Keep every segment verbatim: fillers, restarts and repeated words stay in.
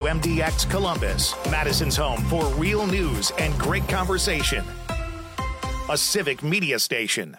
M D X Columbus, Madison's home for real news and great conversation. A Civic Media station.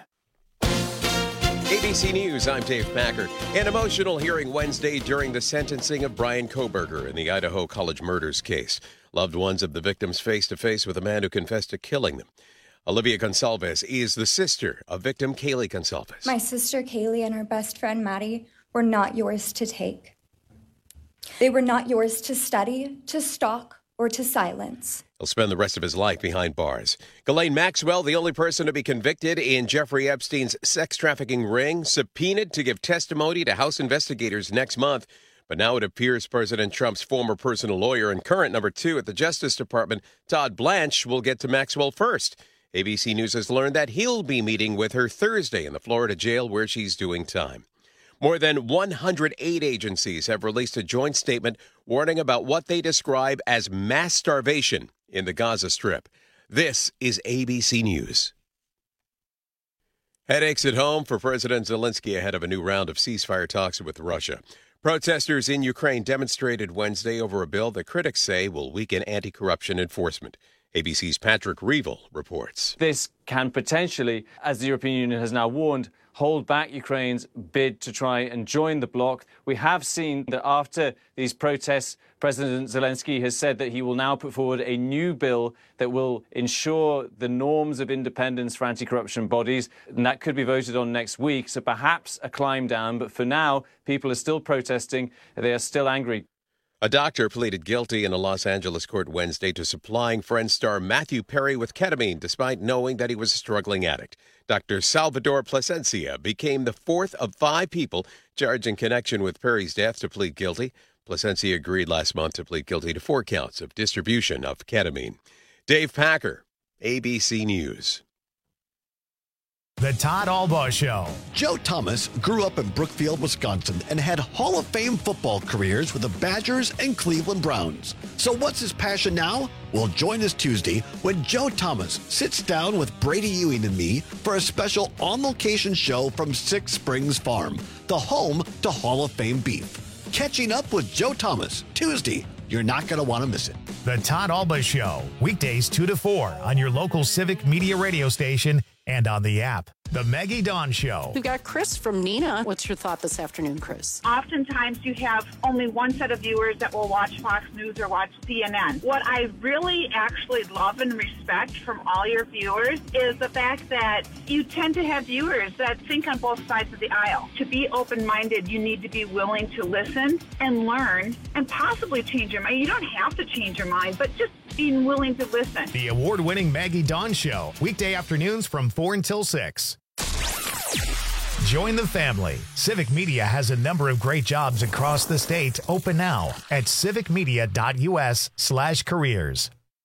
A B C News, I'm Dave Packer. An emotional hearing Wednesday during the sentencing of Bryan Kohberger in the Idaho College murders case. Loved ones of the victims face-to-face with a man who confessed to killing them. Olivia Gonsalves is the sister of victim Kaylee Gonsalves. My sister Kaylee and her best friend Maddie were not yours to take. They were not yours to study, to stalk, or to silence. He'll spend the rest of his life behind bars. Ghislaine Maxwell, the only person to be convicted in Jeffrey Epstein's sex trafficking ring, subpoenaed to give testimony to House investigators next month. But now it appears President Trump's former personal lawyer and current number two at the Justice Department, Todd Blanche, will get to Maxwell first. A B C News has learned that he'll be meeting with her Thursday in the Florida jail where she's doing time. More than one hundred eight agencies have released a joint statement warning about what they describe as mass starvation in the Gaza Strip. This is A B C News. Headaches at home for President Zelensky ahead of a new round of ceasefire talks with Russia. Protesters in Ukraine demonstrated Wednesday over a bill that critics say will weaken anti-corruption enforcement. A B C's Patrick Reevell reports. This can potentially, as the European Union has now warned, hold back Ukraine's bid to try and join the bloc. We have seen that after these protests, President Zelensky has said that he will now put forward a new bill that will ensure the norms of independence for anti-corruption bodies, and that could be voted on next week. So perhaps a climb down, but for now, people are still protesting. They are still angry. A doctor pleaded guilty in a Los Angeles court Wednesday to supplying Friends star Matthew Perry with ketamine despite knowing that he was a struggling addict. Doctor Salvador Plasencia became the fourth of five people charged in connection with Perry's death to plead guilty. Plasencia agreed last month to plead guilty to four counts of distribution of ketamine. Dave Packer, A B C News. The Todd Albaugh Show. Joe Thomas grew up in Brookfield, Wisconsin, and had Hall of Fame football careers with the Badgers and Cleveland Browns. So what's his passion now? Well, join us Tuesday when Joe Thomas sits down with Brady Ewing and me for a special on-location show from Six Springs Farm, the home to Hall of Fame beef. Catching up with Joe Thomas, Tuesday. You're not going to want to miss it. The Todd Albaugh Show, weekdays two to four on your local Civic Media radio station and on the app. The Maggie Dawn Show. We've got Chris from Neenah. What's your thought this afternoon, Chris? Oftentimes you have only one set of viewers that will watch Fox News or watch C N N. What I really actually love and respect from all your viewers is the fact that you tend to have viewers that think on both sides of the aisle. To be open-minded, you need to be willing to listen and learn and possibly change your mind. You don't have to change your mind, but just being willing to listen. The award-winning Maggie Dawn Show, weekday afternoons from four until six. Join the family. Civic Media has a number of great jobs across the state open now at civicmedia.us slash careers.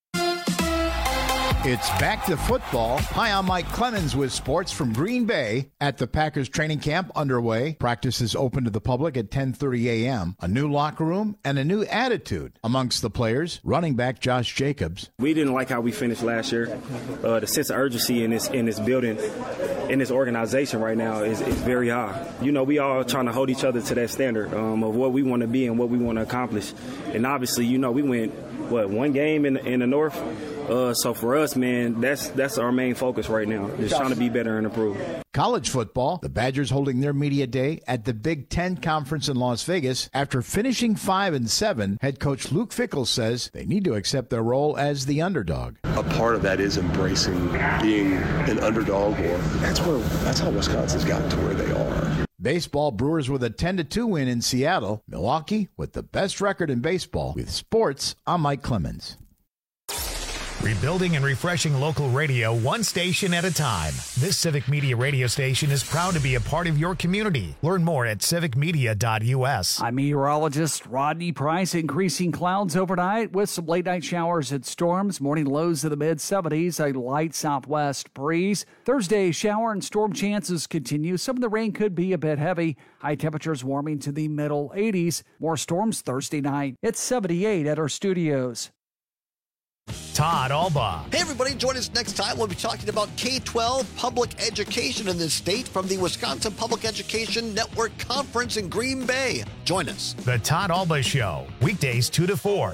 It's back to football. Hi, I'm Mike Clemens with sports from Green Bay. At the Packers training camp underway, practice is open to the public at ten thirty a.m. A new locker room and a new attitude amongst the players. Running back Josh Jacobs. We didn't like how we finished last year. Uh, the sense of urgency in this in this building, in this organization right now is, is very high. You know, we all trying to hold each other to that standard um, of what we want to be and what we want to accomplish. And obviously, you know, we went, what, one game in, in the North? Uh, so for us, man, that's that's our main focus right now, just trying to be better and improve. College football, the Badgers holding their media day at the Big Ten Conference in Las Vegas. After finishing five and seven, head coach Luke Fickell says they need to accept their role as the underdog. A part of that is embracing being an underdog, or that's where that's how Wisconsin's gotten to where they are. Baseball, Brewers with a ten to two win in Seattle. Milwaukee with the best record in baseball. With sports, I'm Mike Clemens. Rebuilding and refreshing local radio one station at a time. This Civic Media radio station is proud to be a part of your community. Learn more at civic media dot u s. I'm meteorologist Rodney Price. Increasing clouds overnight with some late-night showers and storms. Morning lows in the mid-seventies, a light southwest breeze. Thursday, shower and storm chances continue. Some of the rain could be a bit heavy. High temperatures warming to the middle eighties. More storms Thursday night. It's seventy-eight at our studios. Todd Alba. Hey, everybody, join us next time. We'll be talking about K twelve public education in this state from the Wisconsin Public Education Network Conference in Green Bay. Join us. The Todd Alba Show, weekdays two to four.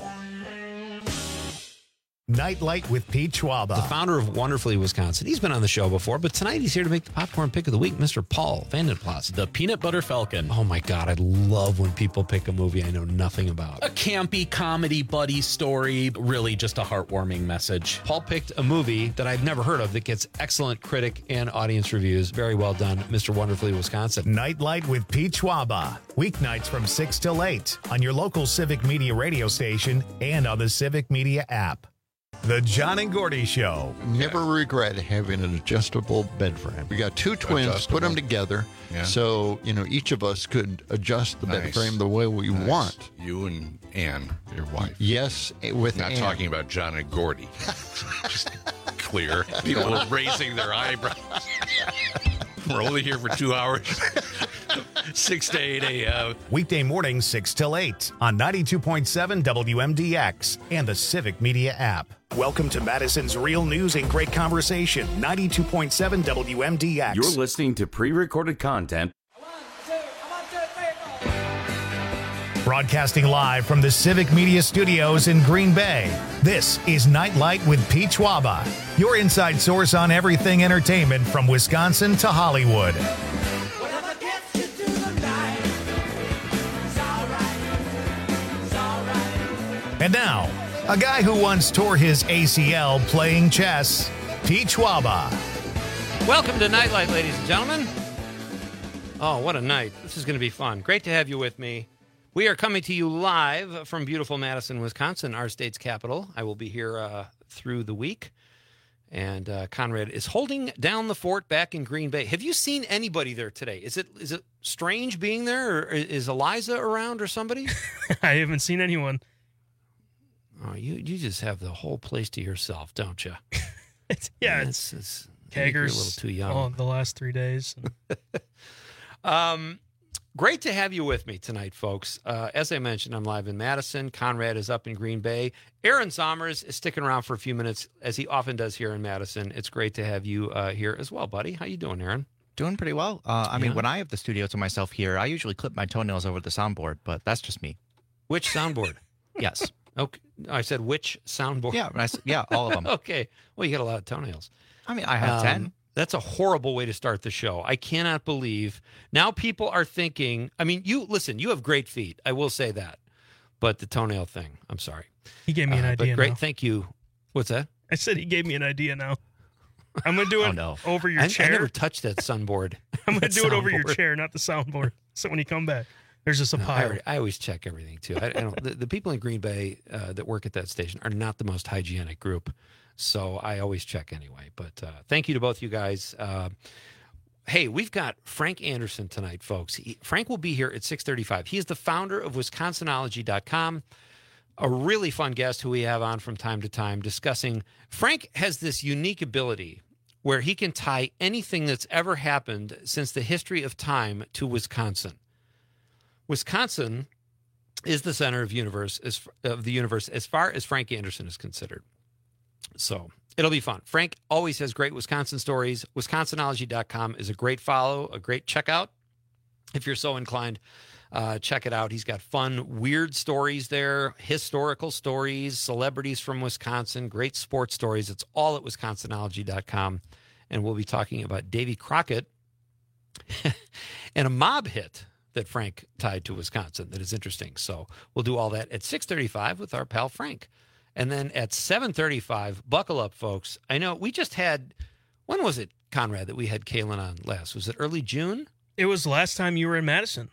Nightlight with Pete Schwaba. The founder of Wonderfully Wisconsin. He's been on the show before, but tonight he's here to make the popcorn pick of the week, Mister Paul Vandenplas. The Peanut Butter Falcon. Oh, my God. I love when people pick a movie I know nothing about. A campy comedy buddy story. Really just a heartwarming message. Paul picked a movie that I've never heard of that gets excellent critic and audience reviews. Very well done, Mister Wonderfully Wisconsin. Nightlight with Pete Schwaba. Weeknights from six till eight on your local Civic Media radio station and on the Civic Media app. The John and Gordy Show. Never regret having an adjustable bed frame. We got two twins, adjustable. Put them together, yeah. So you know each of us could adjust the nice. bed frame the way we nice. want. You and Ann, your wife. Yes, with not Ann. Talking about John and Gordy. Just clear. People are raising their eyebrows. We're only here for two hours. six to eight a.m. Weekday mornings, six till eight on ninety-two point seven W M D X and the Civic Media app. Welcome to Madison's Real News and Great Conversation, ninety-two point seven W M D X. You're listening to pre-recorded content. Broadcasting live from the Civic Media Studios in Green Bay, this is Nightlight with Pete Schwaba, your inside source on everything entertainment from Wisconsin to Hollywood. And now, a guy who once tore his A C L playing chess, Pete Schwaba. Welcome to Nightlight, ladies and gentlemen. Oh, what a night. This is going to be fun. Great to have you with me. We are coming to you live from beautiful Madison, Wisconsin, our state's capital. I will be here uh, through the week. And uh, Conrad is holding down the fort back in Green Bay. Have you seen anybody there today? Is it is it strange being there? Or is Eliza around or somebody? I haven't seen anyone. Oh, you you just have the whole place to yourself, don't you? it's, yeah, Man, it's, it's Keggers. You're a little too young. Oh, the last three days. um, great to have you with me tonight, folks. Uh, as I mentioned, I'm live in Madison. Conrad is up in Green Bay. Aaron Sommers is sticking around for a few minutes, as he often does here in Madison. It's great to have you uh, here as well, buddy. How you doing, Aaron? Doing pretty well. Uh, I yeah. mean, when I have the studio to myself here, I usually clip my toenails over the soundboard, but that's just me. Which soundboard? Yes. Okay, I said which soundboard? Yeah, I, yeah, all of them. Okay. Well, you got a lot of toenails. I mean, I have um, ten. That's a horrible way to start the show. I cannot believe now people are thinking. I mean, you listen. You have great feet. I will say that, but the toenail thing. I'm sorry. He gave me an uh, idea. But great, now. thank you. What's that? I said he gave me an idea. Now I'm gonna do it oh, no. over your I, chair. I never touched that sunboard. I'm gonna do it over your board. chair, not the soundboard. So when you come back. There's just a no, pile. I, already, I always check everything, too. I, I don't, the, the people in Green Bay uh, that work at that station are not the most hygienic group, so I always check anyway. But uh, thank you to both you guys. Uh, hey, we've got Frank Anderson tonight, folks. He, Frank will be here at six thirty-five. He is the founder of Wisconsinology dot com, a really fun guest who we have on from time to time discussing. Frank has this unique ability where he can tie anything that's ever happened since the history of time to Wisconsin. Wisconsin is the center of universe as, of the universe as far as Frank Anderson is considered. So it'll be fun. Frank always has great Wisconsin stories. Wisconsinology dot com is a great follow, a great checkout. If you're so inclined, uh, check it out. He's got fun, weird stories there, historical stories, celebrities from Wisconsin, great sports stories. It's all at Wisconsinology dot com. And we'll be talking about Davy Crockett and a mob hit that Frank tied to Wisconsin that is interesting. So we'll do all that at six thirty-five with our pal Frank. And then at seven thirty-five, buckle up, folks. I know we just had, when was it, Conrad, that we had Kaylin on last? Was it early June? It was last time you were in Madison.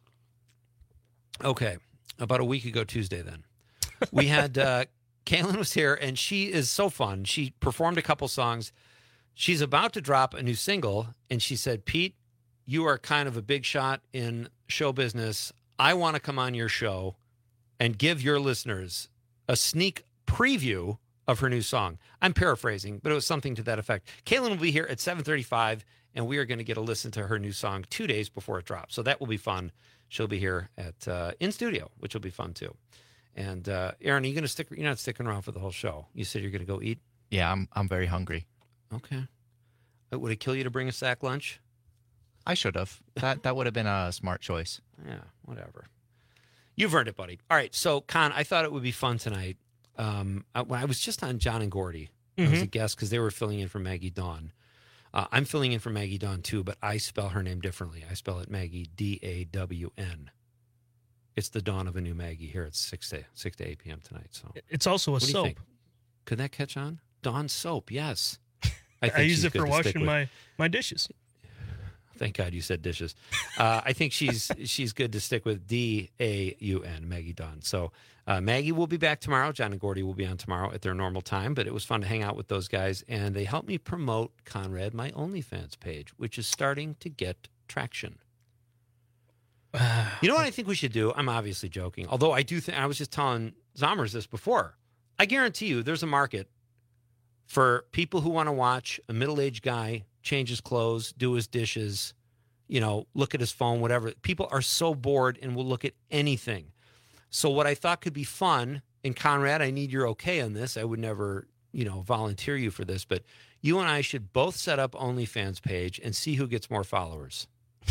Okay. About a week ago Tuesday then. We had, uh, Kaylin was here, and she is so fun. She performed a couple songs. She's about to drop a new single, and she said, Pete, you are kind of a big shot in show business. I want to come on your show and give your listeners a sneak preview of her new song. I'm paraphrasing, but it was something to that effect. Kaylin will be here at seven thirty-five, and we are going to get a listen to her new song two days before it drops. So that will be fun. She'll be here at uh, in studio, which will be fun too. And uh, Aaron, are you going to stick? You're not sticking around for the whole show. You said you're going to go eat. Yeah, I'm I'm very hungry. Okay. Would it kill you to bring a sack lunch? I should have. That that would have been a smart choice. Yeah, whatever. You've earned it, buddy. All right, so Con, I thought it would be fun tonight. Um, I, when I was just on John and Gordy, mm-hmm. I was a guest because they were filling in for Maggie Dawn. Uh, I'm filling in for Maggie Dawn too, but I spell her name differently. I spell it Maggie D A W N. It's the dawn of a new Maggie here at six to six to eight p.m. tonight. So it's also a what do you soap. think? Could that catch on? Dawn soap, yes. I, think I use she's it good for to stick washing with. my, my dishes. Thank God you said dishes. Uh, I think she's she's good to stick with D A U N, Maggie Dawn. So uh, Maggie will be back tomorrow. John and Gordy will be on tomorrow at their normal time. But it was fun to hang out with those guys, and they helped me promote Conrad, my OnlyFans page, which is starting to get traction. You know what I think we should do? I'm obviously joking. Although I do think, I was just telling Zommers this before. I guarantee you there's a market for people who want to watch a middle-aged guy change his clothes, do his dishes, you know, look at his phone, whatever. People are so bored and will look at anything. So what I thought could be fun, and Conrad, I need your okay on this. I would never, you know, volunteer you for this, but you and I should both set up OnlyFans page and see who gets more followers.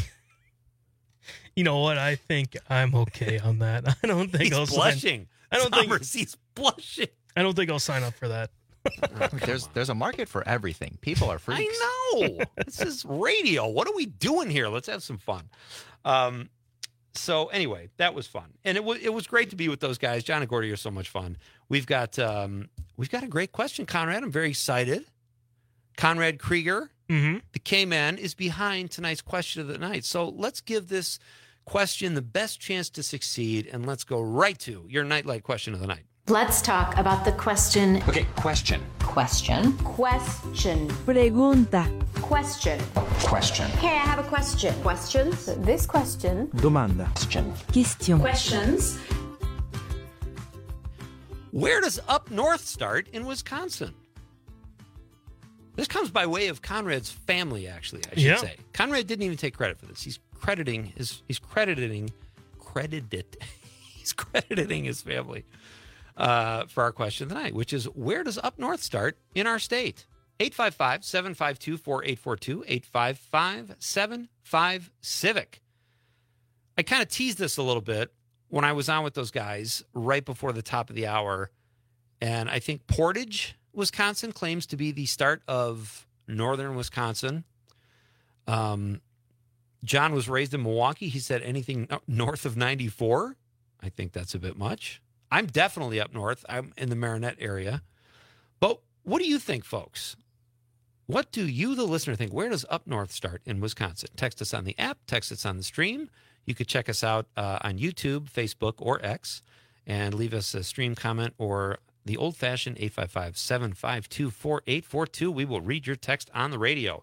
You know what? I think I'm okay on that. I don't think He's I'll blushing. Sign, I don't Summers, think he's blushing. I don't think I'll sign up for that. Oh, there's there's a market for everything. People are freaks. I know. This is radio. What are we doing here? Let's have some fun. Um, so anyway, that was fun, and it was it was great to be with those guys. John and Gordy are so much fun. We've got um, we've got a great question, Conrad. I'm very excited. Conrad Krieger, mm-hmm. the K-Man, is behind tonight's question of the night. So let's give this question the best chance to succeed, and let's go right to your nightlight question of the night. Let's talk about the question. Okay, question. Question. Question. Pregunta. Question. Question. Hey, I have a question. Questions? This question. Domanda. Question. Question. Questions. Where does up north start in Wisconsin? This comes by way of Conrad's family, actually, I should yeah. say. Conrad didn't even take credit for this. He's crediting his he's crediting credited he's crediting his family uh, for our question tonight, which is, where does up north start in our state? eight five five, seven five two, four eight four two, eight five five, seven five, Civic. I kind of teased this a little bit when I was on with those guys right before the top of the hour, and I think Portage, Wisconsin, claims to be the start of northern Wisconsin. Um, John was raised in Milwaukee. He said anything north of ninety-four. I think that's a bit much. I'm definitely up north. I'm in the Marinette area. But what do you think, folks? What do you, the listener, think? Where does up north start in Wisconsin? Text us on the app. Text us on the stream. You could check us out uh, on YouTube, Facebook, or X, and leave us a stream comment or the old-fashioned eight five five, seven five two, four eight four two. We will read your text on the radio.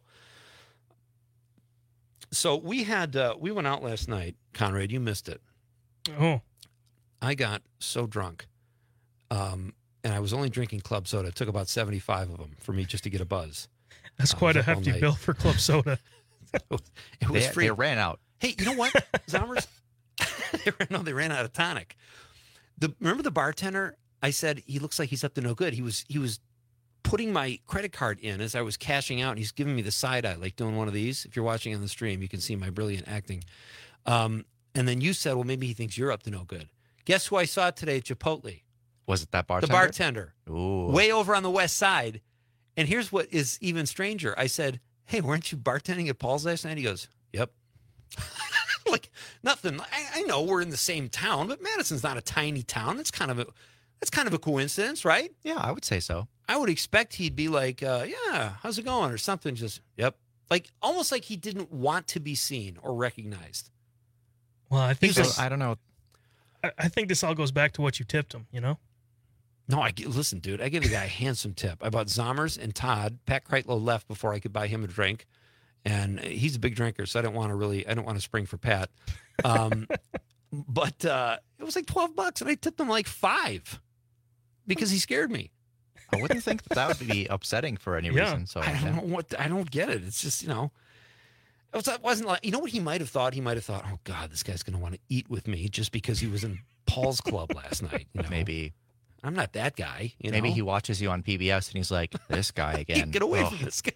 So we had uh, we went out last night, Conrad. You missed it. Oh, I got so drunk, um, and I was only drinking club soda. It took about seventy-five of them for me just to get a buzz. That's uh, quite a hefty bill for club soda. it was, it was they, free. They ran out. Hey, you know what, Zommers? they ran, no, they ran out of tonic. The remember the bartender? I said he looks like he's up to no good. He was he was putting my credit card in as I was cashing out, and he's giving me the side eye, like doing one of these. If you're watching on the stream, you can see my brilliant acting. Um, and then you said, well, maybe he thinks you're up to no good. Guess who I saw today at Chipotle? Was it that bartender? The bartender. Ooh. Way over on the west side. And here's what is even stranger. I said, hey, weren't you bartending at Paul's last night? He goes, yep. Like, nothing. I, I know we're in the same town, but Madison's not a tiny town. That's kind of a that's kind of a coincidence, right? Yeah, I would say so. I would expect he'd be like, uh, yeah, how's it going? Or something. Just, yep. Like, almost like he didn't want to be seen or recognized. Well, I think this, like, I don't know. I, I think this all goes back to what you tipped him, you know? No, I listen, dude. I gave the guy a handsome tip. I bought Zommers and Todd. Pat Kreitlow left before I could buy him a drink, and he's a big drinker, so I don't want to really. I don't want to spring for Pat. Um, but uh, it was like twelve bucks, and I tipped him like five because he scared me. I wouldn't think that, that would be upsetting for any Yeah. reason. So I don't know what. I don't get it. It's just, you know. It was, it wasn't like, you know what he might have thought? He might have thought, oh God, this guy's going to want to eat with me just because he was in Paul's Club last night. You know? Maybe. I'm not that guy. You Maybe know? he watches you on P B S and he's like, this guy again. Get away oh. from this guy.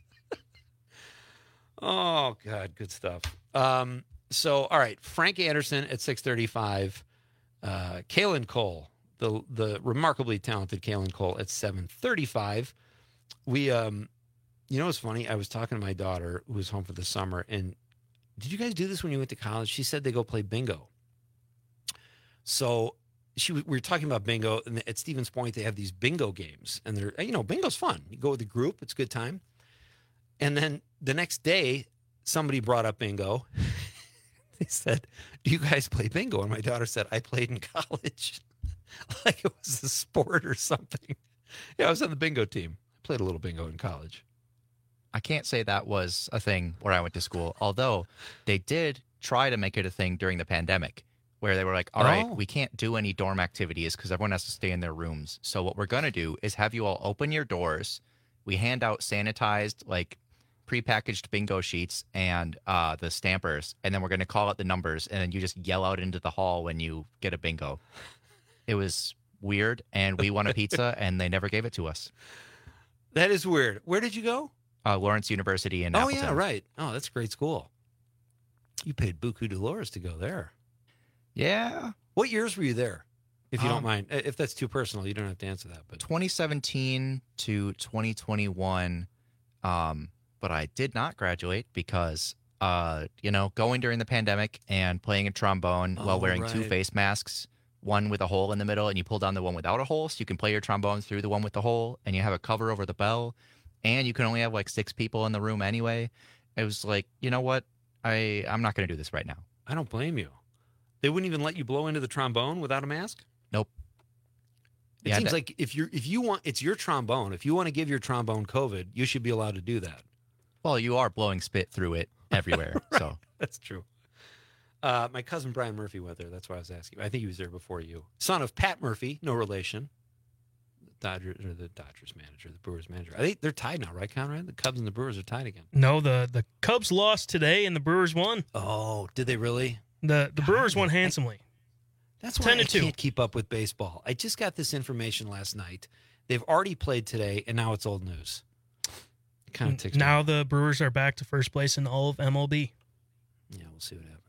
Oh, God, good stuff. Um, so, all right, Frank Anderson at six thirty-five. Uh, Kalen Cole, the the remarkably talented Kalen Cole at seven thirty-five. We, um, you know what's funny? I was talking to my daughter who was home for the summer, and did you guys do this when you went to college? She said they go play bingo. So she we were talking about bingo, and at Stevens Point they have these bingo games, and they're you know bingo's fun. You go with a group, it's a good time. And then the next day, somebody brought up bingo. They said, "Do you guys play bingo?" And my daughter said, "I played in college," like it was a sport or something. Yeah, I was on the bingo team. I played a little bingo in college. I can't say that was a thing where I went to school, although they did try to make it a thing during the pandemic, where they were like, all right, Oh. we can't do any dorm activities because everyone has to stay in their rooms. So what we're going to do is have you all open your doors. We hand out sanitized, like, prepackaged bingo sheets and uh, the stampers, and then we're going to call out the numbers, and then you just yell out into the hall when you get a bingo. It was weird, and we won a pizza, and they never gave it to us. That is weird. Where did you go? Uh, Lawrence University in Oh, Appleton. yeah, right. Oh, that's a great school. You paid Buku Dolores to go there. Yeah. What years were you there? If you Um, don't mind. If that's too personal, you don't have to answer that. But twenty seventeen to twenty twenty-one, um, but I did not graduate because, uh, you know, going during the pandemic and playing a trombone while Oh, wearing two right. face masks, one with a hole in the middle, and you pull down the one without a hole, so you can play your trombone through the one with the hole, and you have a cover over the bell, and you can only have like six people in the room anyway. It was like, you know what? I, I'm not going to do this right now. I don't blame you. They wouldn't even let you blow into the trombone without a mask? Nope. It Yeah, seems that- like if you're if you want it's your trombone. If you want to give your trombone COVID, you should be allowed to do that. Well, you are blowing spit through it everywhere, so. That's true. Uh, my cousin Brian Murphy went there. That's why I was asking. I think he was there before you. Son of Pat Murphy, no relation. Dodgers or the Dodgers manager, the Brewers manager. I think they're tied now, right, Conrad? The Cubs and the Brewers are tied again. No, the, the Cubs lost today and the Brewers won. Oh, did they really? The the Brewers won handsomely. That's why ten I to two. can't keep up with baseball. I just got this information last night. They've already played today, and now it's old news. It kind of ticks me Now the Brewers are back to first place in all of M L B. Yeah, we'll see what happens.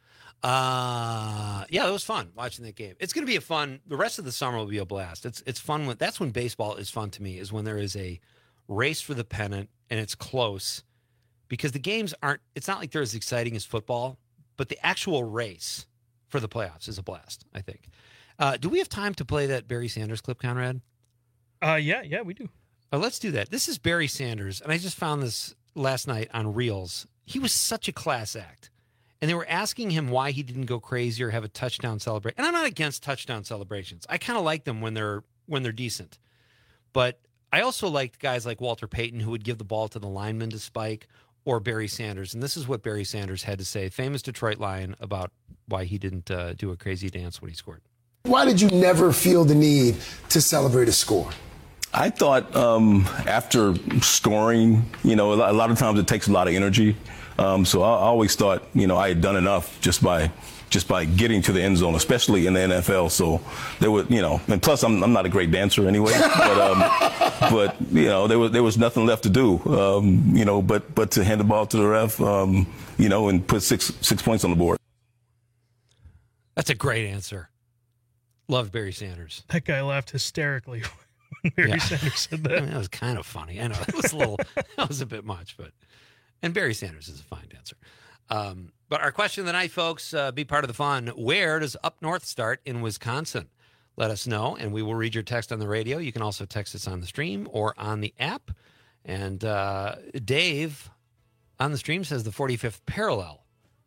Uh, yeah, it was fun watching that game. It's going to be a fun. The rest of the summer will be a blast. It's it's fun when that's when baseball is fun to me. Is when there is a race for the pennant and it's close, because the games aren't. It's not like they're as exciting as football, but the actual race for the playoffs is a blast. I think. Uh, do we have time to play that Barry Sanders clip, Conrad? Uh, yeah, yeah, we do. Uh, let's do that. This is Barry Sanders, and I just found this last night on Reels. He was such a class act. And they were asking him why he didn't go crazy or have a touchdown celebration. And I'm not against touchdown celebrations. I kind of like them when they're when they're decent. But I also liked guys like Walter Payton who would give the ball to the lineman to spike, or Barry Sanders. And this is what Barry Sanders had to say, famous Detroit Lion, about why he didn't uh, do a crazy dance when he scored. Why did you never feel the need to celebrate a score? I thought um, after scoring, you know, a lot, a lot of times it takes a lot of energy. Um, so I, I always thought, you know, I had done enough just by just by getting to the end zone, especially in the N F L. So there was, you know, and plus I'm, I'm not a great dancer anyway. But, um, but you know, there was there was nothing left to do, um, you know, but but to hand the ball to the ref, um, you know, and put six six points on the board. That's a great answer. Love Barry Sanders. That guy laughed hysterically when Barry Yeah. Sanders said that. I mean, that was kind of funny. I know that was a little, that was a bit much, but, and Barry Sanders is a fine dancer. Um, but our question of the night, folks, uh, be part of the fun. Where does Up North start in Wisconsin? Let us know, and we will read your text on the radio. You can also text us on the stream or on the app. And uh, Dave on the stream says the forty-fifth parallel,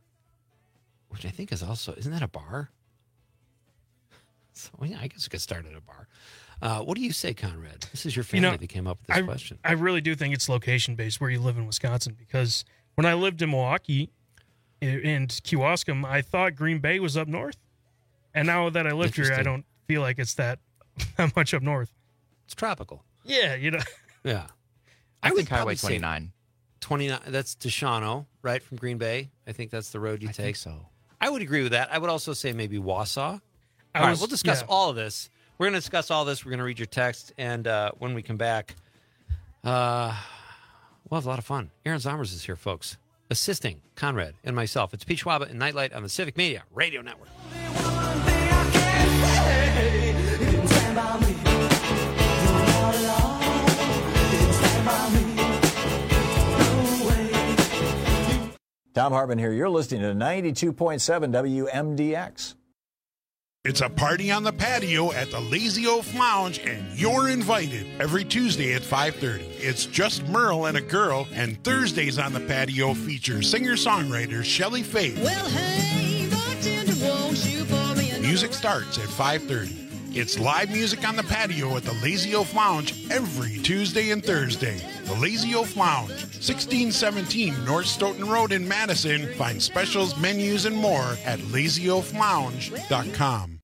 which I think is also, isn't that a bar? So, yeah, I guess we could start at a bar. Uh, what do you say, Conrad? This is your family You know, that came up with this I, question. I really do think it's location based where you live in Wisconsin, because when I lived in Milwaukee and Kewaskum, I thought Green Bay was up north. And now that I live here, I Interesting. don't feel like it's that, that much up north. It's tropical. Yeah, you know. Yeah. I, would think Highway probably say twenty-nine. twenty-nine, that's Deshaunau, right, from Green Bay. I think that's the road you I take. think so. I would agree with that. I would also say maybe Wausau. I all right, was- we'll discuss yeah. all of this. We're going to discuss all this. We're going to read your text, and uh, when we come back, uh, we'll have a lot of fun. Aaron Zomers is here, folks, assisting Conrad and myself. It's Pete Schwaba and Nightlight on the Civic Media Radio Network. Tom Hartman here. You're listening to ninety-two point seven W M D X. It's a party on the patio at the Lazy Oaf Lounge, and you're invited every Tuesday at five thirty. It's just Merle and a girl, and Thursdays on the patio feature singer-songwriter Shelley Faith. Well, hey, bartender, won't you pour me a Music starts at five thirty. It's live music on the patio at the Lazy Oaf Lounge every Tuesday and Thursday. The Lazy Oaf Lounge, sixteen seventeen North Stoughton Road in Madison. Find specials, menus, and more at lazy oaf lounge dot com.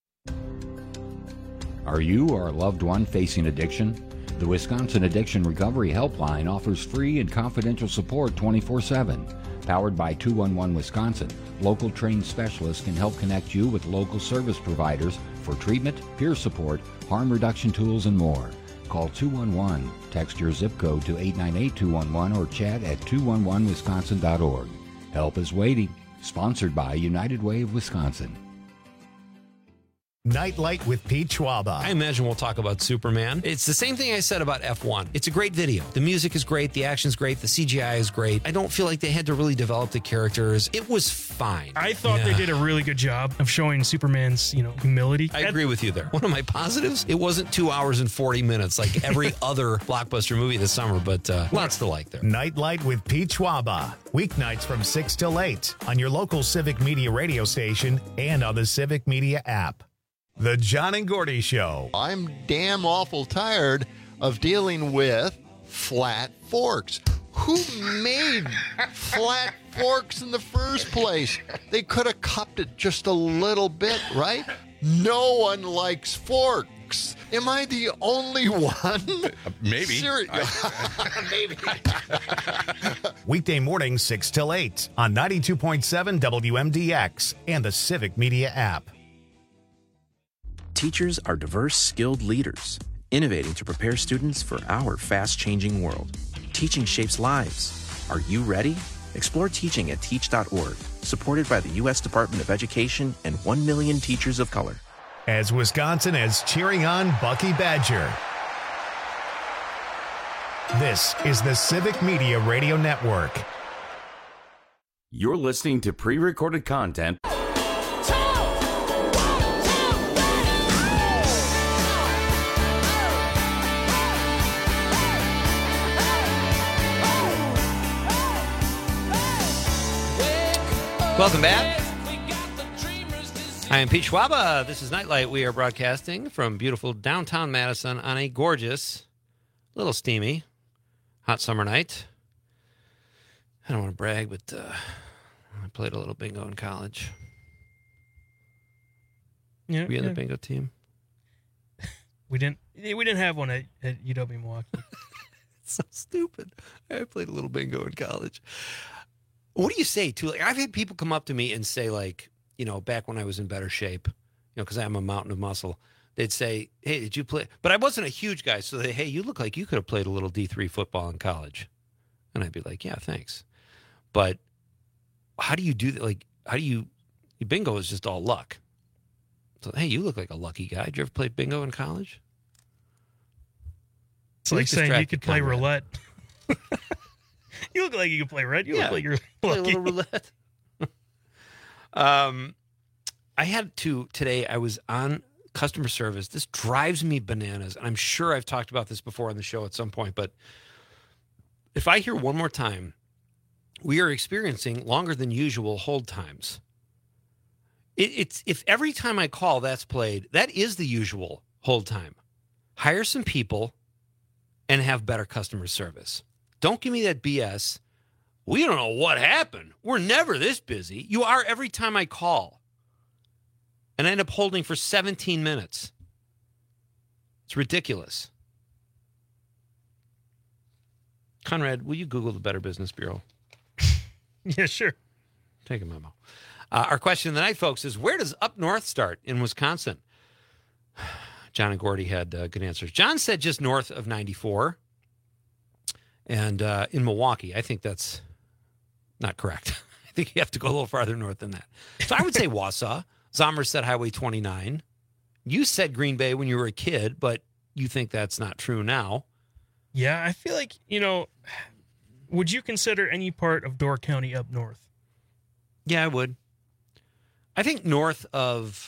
Are you or a loved one facing addiction? The Wisconsin Addiction Recovery Helpline offers free and confidential support twenty-four seven. Powered by two one one Wisconsin, local trained specialists can help connect you with local service providers for treatment, peer support, harm reduction tools, and more. Call two one one, text your zip code to eight nine eight two one one, or chat at two one one wisconsin dot org. Help is waiting. Sponsored by United Way of Wisconsin. Nightlight with Pete Schwaba. I imagine we'll talk about Superman. It's the same thing I said about F one. It's a great video. The music is great. The action's great. The C G I is great. I don't feel like they had to really develop the characters. It was fine. I thought Yeah. they did a really good job of showing Superman's, you know, humility. I agree with you there. One of my positives, it wasn't two hours and forty minutes like every other blockbuster movie this summer, but uh, lots to like there. Nightlight with Pete Schwaba. Weeknights from six till eight on your local Civic Media radio station and on the Civic Media app. The John and Gordy Show. I'm damn awful tired of dealing with flat forks. Who made flat forks in the first place? They could have cupped it just a little bit, right? No one likes forks. Am I the only one? Maybe. Seri- Maybe. Weekday mornings six till eight on ninety-two point seven W M D X and the Civic Media app. Teachers are diverse, skilled leaders, innovating to prepare students for our fast-changing world. Teaching shapes lives. Are you ready? Explore teaching at teach dot org, supported by the U S Department of Education and one million teachers of color. As Wisconsin is cheering on Bucky Badger. This is the Civic Media Radio Network. You're listening to pre-recorded content. Welcome back. I am Pete Schwaba. This is Nightlight. We are broadcasting from beautiful downtown Madison on a gorgeous, little steamy, hot summer night. I don't want to brag, but uh, I played a little bingo in college. Yeah, Were you in yeah. the bingo team? We didn't. We didn't have one at, at U W Milwaukee. So stupid. I played a little bingo in college. What do you say to, like, I've had people come up to me and say, like, you know, back when I was in better shape, you know, because I'm a mountain of muscle, they'd say, hey, did you play? But I wasn't a huge guy. So they, hey, you look like you could have played a little D three football in college. And I'd be like, yeah, thanks. But how do you do that? Like, how do you, bingo is just all luck. So, hey, you look like a lucky guy. Did you ever play bingo in college? It's like saying you could play Conrad. roulette. You look like you could play roulette. You Yeah, look like you're play a lucky. little roulette. um, I had to today. I was on customer service. This drives me bananas, and I'm sure I've talked about this before on the show at some point. But if I hear one more time, we are experiencing longer than usual hold times. It, it's if every time I call that's played, that is the usual hold time. Hire some people and have better customer service. Don't give me that B S. We don't know what happened. We're never this busy. You are every time I call. And I end up holding for seventeen minutes. It's ridiculous. Conrad, will you Google the Better Business Bureau? Yeah, sure. Take a memo. Uh, our question of the night, folks, is where does up north start in Wisconsin? John and Gordy had uh, good answers. John said just north of ninety-four. And uh, in Milwaukee, I think that's not correct. I think you have to go a little farther north than that. So I would say Wausau. Zomer said Highway twenty-nine. You said Green Bay when you were a kid, but you think that's not true now. Yeah, I feel like, you know, would you consider any part of Door County up north? Yeah, I would. I think north of,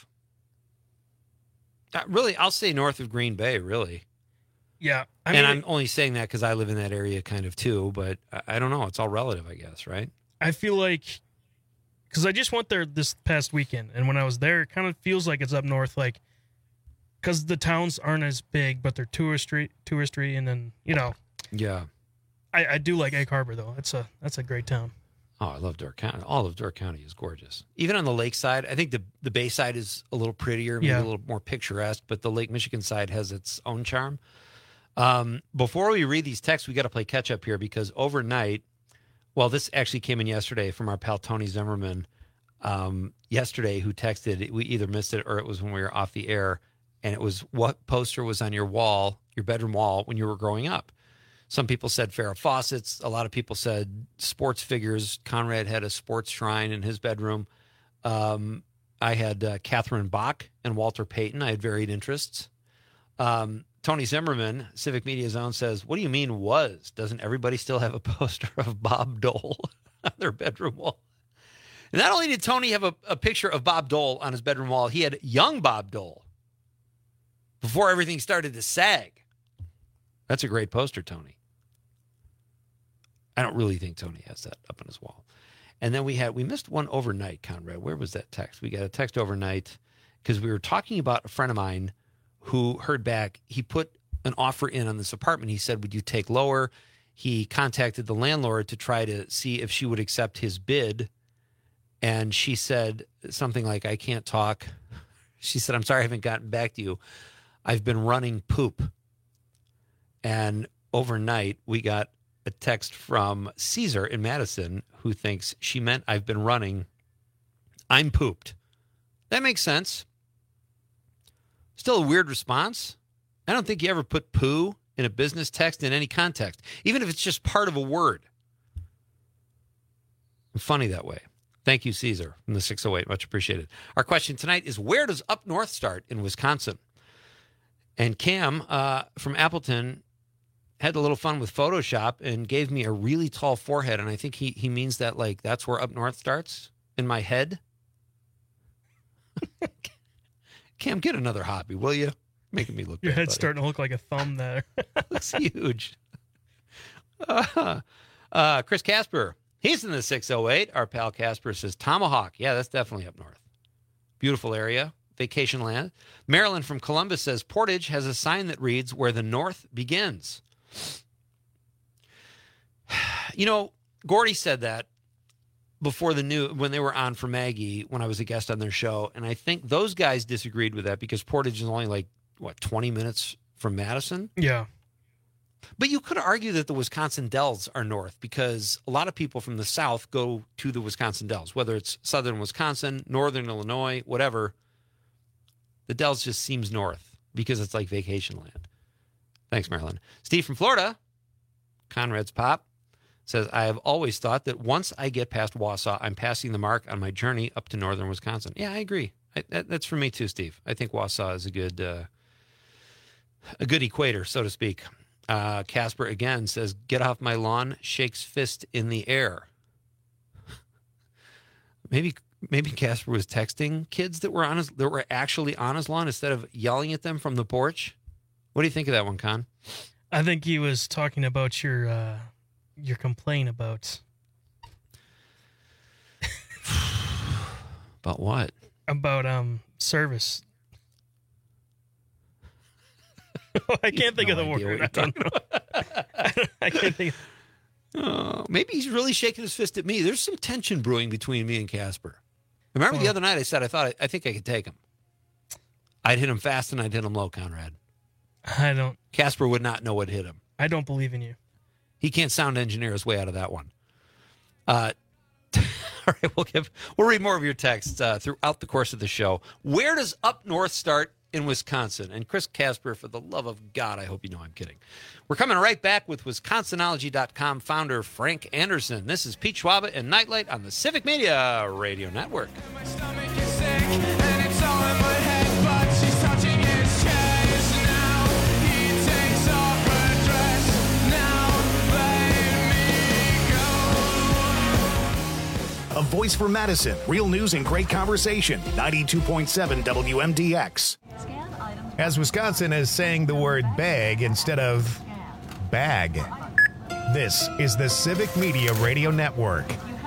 uh, really, I'll say north of Green Bay, really. Yeah. I and mean, I'm only saying that because I live in that area kind of too, but I, I don't know. It's all relative, I guess, right? I feel like, because I just went there this past weekend, and when I was there, it kind of feels like it's up north, like, because the towns aren't as big, but they're touristy, touristy, and then, you know. Yeah. I, I do like Egg Harbor, though. That's a that's a great town. Oh, I love Door County. All of Door County is gorgeous. Even on the lake side, I think the, the bay side is a little prettier, maybe Yeah. a little more picturesque, but the Lake Michigan side has its own charm. Um, before we read these texts, we got to play catch up here because overnight, well, this actually came in yesterday from our pal Tony Zimmerman um, yesterday, who texted, we either missed it or it was when we were off the air, and it was what poster was on your wall, your bedroom wall, when you were growing up. Some people said Farrah Fawcett's. A lot of people said sports figures. Conrad had a sports shrine in his bedroom. Um, I had uh, Catherine Bach and Walter Payton. I had varied interests. Um, Tony Zimmerman, Civic Media Zone, says, what do you mean was? Doesn't everybody still have a poster of Bob Dole on their bedroom wall? And not only did Tony have a, a picture of Bob Dole on his bedroom wall, he had young Bob Dole before everything started to sag. That's a great poster, Tony. I don't really think Tony has that up on his wall. And then we had, we missed one overnight, Conrad. Where was that text? We got a text overnight because we were talking about a friend of mine who heard back. He put an offer in on this apartment. He said, would you take lower? He contacted the landlord to try to see if she would accept his bid. And she said something like, I can't talk. She said, I'm sorry I haven't gotten back to you. I've been running poop. And overnight, we got a text from Caesar in Madison who thinks she meant I've been running. I'm pooped. That makes sense. Still a weird response. I don't think you ever put poo in a business text in any context, even if it's just part of a word. Funny that way. Thank you, Caesar, from the six oh eight. Much appreciated. Our question tonight is, where does up north start in Wisconsin? And Cam uh, from Appleton had a little fun with Photoshop and gave me a really tall forehead. And I think he, he means that, like, that's where up north starts in my head. Cam, get another hobby, will you? Making me look Your bad, head's buddy. starting to look like a thumb there. Looks huge. Uh, uh, Chris Casper, he's in the six oh eight. Our pal Casper says Tomahawk. Yeah, that's definitely up north. Beautiful area. Vacation land. Marilyn from Columbus says Portage has a sign that reads where the north begins. You know, Gordy said that before the new, when they were on for Maggie, when I was a guest on their show. And I think those guys disagreed with that because Portage is only like, what, twenty minutes from Madison? Yeah. But you could argue that the Wisconsin Dells are north because a lot of people from the south go to the Wisconsin Dells, whether it's southern Wisconsin, northern Illinois, whatever. The Dells just seems north because it's like vacation land. Thanks, Marilyn. Steve from Florida, Conrad's Pop, says, I have always thought that once I get past Wausau, I'm passing the mark on my journey up to northern Wisconsin. Yeah, I agree. I, that, that's for me too, Steve. I think Wausau is a good, uh, a good equator, so to speak. Uh, Casper again says, get off my lawn, shakes fist in the air. Maybe maybe Casper was texting kids that were on his, that were actually on his lawn instead of yelling at them from the porch. What do you think of that one, Con? I think he was talking about your uh, your complaint about about what? About um service. I can't think no of the word. I, don't know. I, don't, I can't think. Of... Oh, maybe he's really shaking his fist at me. There's some tension brewing between me and Casper. Remember well, the other night I said I thought I, I think I could take him. I'd hit him fast and I'd hit him low, Conrad. I don't. Casper would not know what hit him. I don't believe in you. He can't sound engineer his way out of that one. Uh, all right, we'll give we'll read more of your texts uh, throughout the course of the show. Where does up north start in Wisconsin. And Chris Casper, for the love of God, I hope you know I'm kidding. We're coming right back with Wisconsinology dot com founder Frank Anderson. This is Pete Schwaba and Nightlight on the Civic Media Radio Network. My stomach is sick and it's all in my head, but she's touching his chest now. He takes off her dress now. Let me go. A voice for Madison. Real news and great conversation. ninety-two point seven W M D X. As Wisconsin is saying the word bag instead of bag. This is the Civic Media Radio Network.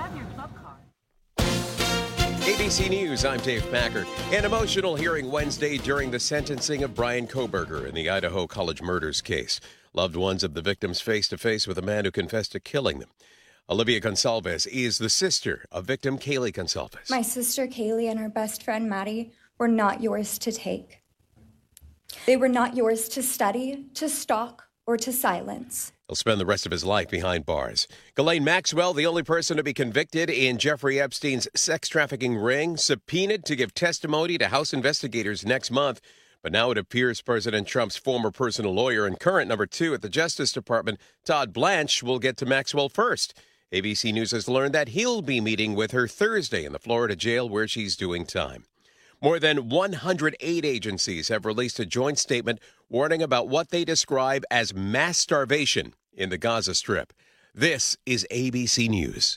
A B C News, I'm Dave Packard. An emotional hearing Wednesday during the sentencing of Brian Kohberger in the Idaho college murders case. Loved ones of the victims face-to-face with a man who confessed to killing them. Olivia Gonsalves is the sister of victim Kaylee Gonsalves. My sister Kaylee and her best friend Maddie were not yours to take. They were not yours to study, to stalk, or to silence. He'll spend the rest of his life behind bars. Ghislaine Maxwell, the only person to be convicted in Jeffrey Epstein's sex trafficking ring, subpoenaed to give testimony to House investigators next month. But now it appears President Trump's former personal lawyer and current number two at the Justice Department, Todd Blanche, will get to Maxwell first. A B C News has learned that he'll be meeting with her Thursday in the Florida jail where she's doing time. More than one hundred eight agencies have released a joint statement warning about what they describe as mass starvation in the Gaza Strip. This is A B C News.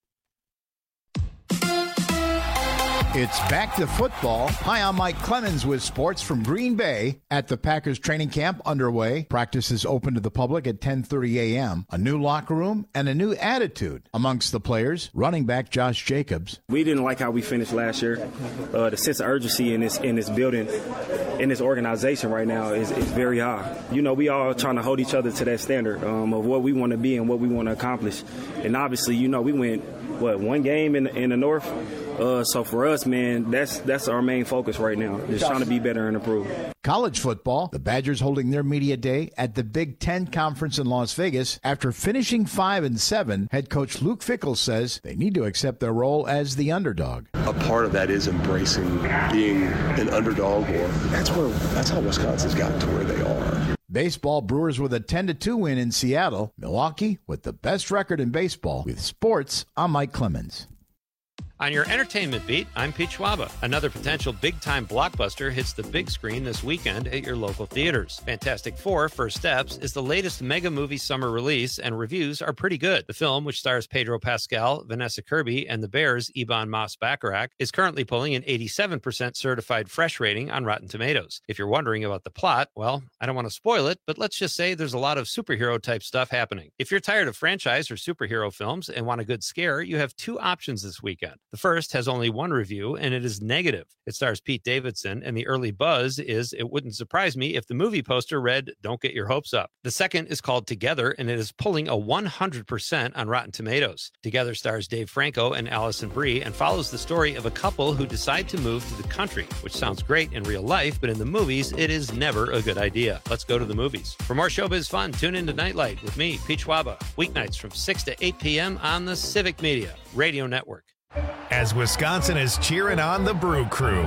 It's back to football. Hi, I'm Mike Clemens with sports from Green Bay. At the Packers training camp underway, practice is open to the public at ten thirty a.m. A new locker room and a new attitude amongst the players. Running back Josh Jacobs. We didn't like how we finished last year. Uh, the sense of urgency in this in this building, in this organization right now is, is very high. You know, we all trying to hold each other to that standard um, of what we want to be and what we want to accomplish. And obviously, you know, we went, what, one game in the, in the North? Uh, so for us, man, that's that's our main focus right now, just trying to be better and improve. College football, the Badgers holding their media day at the Big Ten Conference in Las Vegas. After finishing five and seven, head coach Luke Fickell says they need to accept their role as the underdog. A part of that is embracing being an underdog, or that's where that's how Wisconsin's gotten to where they are. Baseball, Brewers with a ten to two win in Seattle. Milwaukee with the best record in baseball. With sports, I'm Mike Clemens. On your entertainment beat, I'm Pete Schwaba. Another potential big-time blockbuster hits the big screen this weekend at your local theaters. Fantastic Four: First Steps is the latest mega movie summer release, and reviews are pretty good. The film, which stars Pedro Pascal, Vanessa Kirby, and the Bears' Ebon Moss-Bacharach, is currently pulling an eighty-seven percent certified fresh rating on Rotten Tomatoes. If you're wondering about the plot, well, I don't want to spoil it, but let's just say there's a lot of superhero-type stuff happening. If you're tired of franchise or superhero films and want a good scare, you have two options this weekend. The first has only one review, and it is negative. It stars Pete Davidson, and the early buzz is it wouldn't surprise me if the movie poster read, "Don't get your hopes up." The second is called Together, and it is pulling a one hundred percent on Rotten Tomatoes. Together stars Dave Franco and Allison Brie and follows the story of a couple who decide to move to the country, which sounds great in real life, but in the movies, it is never a good idea. Let's go to the movies. For more showbiz fun, tune in to Nightlight with me, Pete Schwaba, weeknights from six to eight p.m. on the Civic Media Radio Network. As Wisconsin is cheering on the Brew Crew.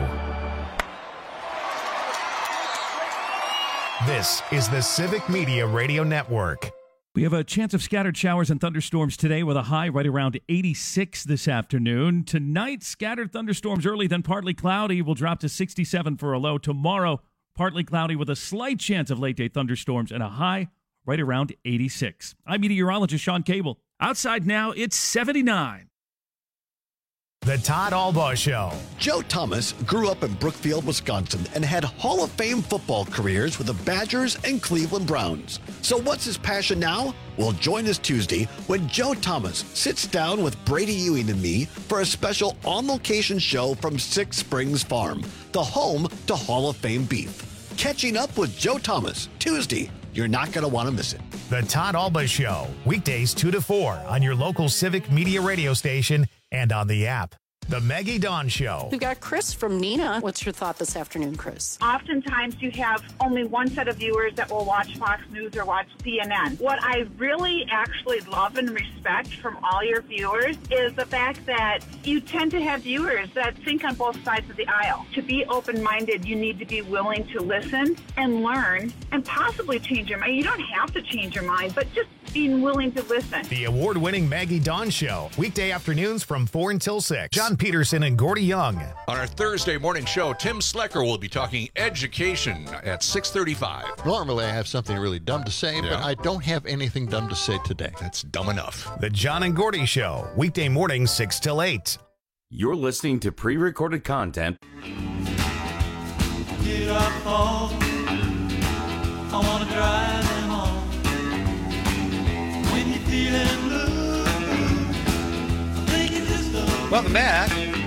This is the Civic Media Radio Network. We have a chance of scattered showers and thunderstorms today with a high right around eighty-six this afternoon. Tonight, scattered thunderstorms early, then partly cloudy. Will drop to sixty-seven for a low. Tomorrow, partly cloudy with a slight chance of late-day thunderstorms and a high right around eighty-six. I'm meteorologist Sean Cable. Outside now, it's seventy-nine. The Todd Albaugh Show. Joe Thomas grew up in Brookfield, Wisconsin, and had Hall of Fame football careers with the Badgers and Cleveland Browns. So what's his passion now? Well, join us Tuesday when Joe Thomas sits down with Brady Ewing and me for a special on-location show from Six Springs Farm, the home to Hall of Fame beef. Catching up with Joe Thomas, Tuesday. You're not going to want to miss it. The Todd Albaugh Show, weekdays two to four on your local Civic Media radio station and on the app. The Maggie Dawn Show. We've got Chris from Nina. What's your thought this afternoon, Chris? Oftentimes you have only one set of viewers that will watch Fox News or watch C N N. What I really actually love and respect from all your viewers is the fact that you tend to have viewers that think on both sides of the aisle. To be open-minded, you need to be willing to listen and learn and possibly change your mind. You don't have to change your mind, but just being willing to listen. The award-winning Maggie Dawn Show. Weekday afternoons from four until six. John Peterson and Gordy Young. On our Thursday morning show, Tim Slecker will be talking education at six thirty-five. Normally I have something really dumb to say, Yeah. but I don't have anything dumb to say today. That's dumb enough. The John and Gordy Show. Weekday mornings six till eight. You're listening to pre-recorded content. Get up home. I wanna drive them home. When you're feeling blue, I think you just don't. Welcome back.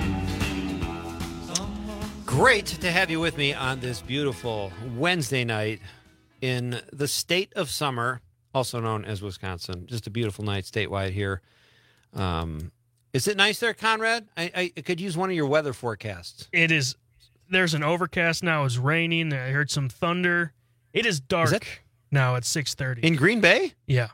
Great to have you with me on this beautiful Wednesday night in the state of summer, also known as Wisconsin. Just a beautiful night statewide here. Um, is it nice there, Conrad? I, I could use one of your weather forecasts. It is. There's an overcast now. It's raining. I heard some thunder. It is dark Is that- now at six thirty. In Green Bay? Yeah.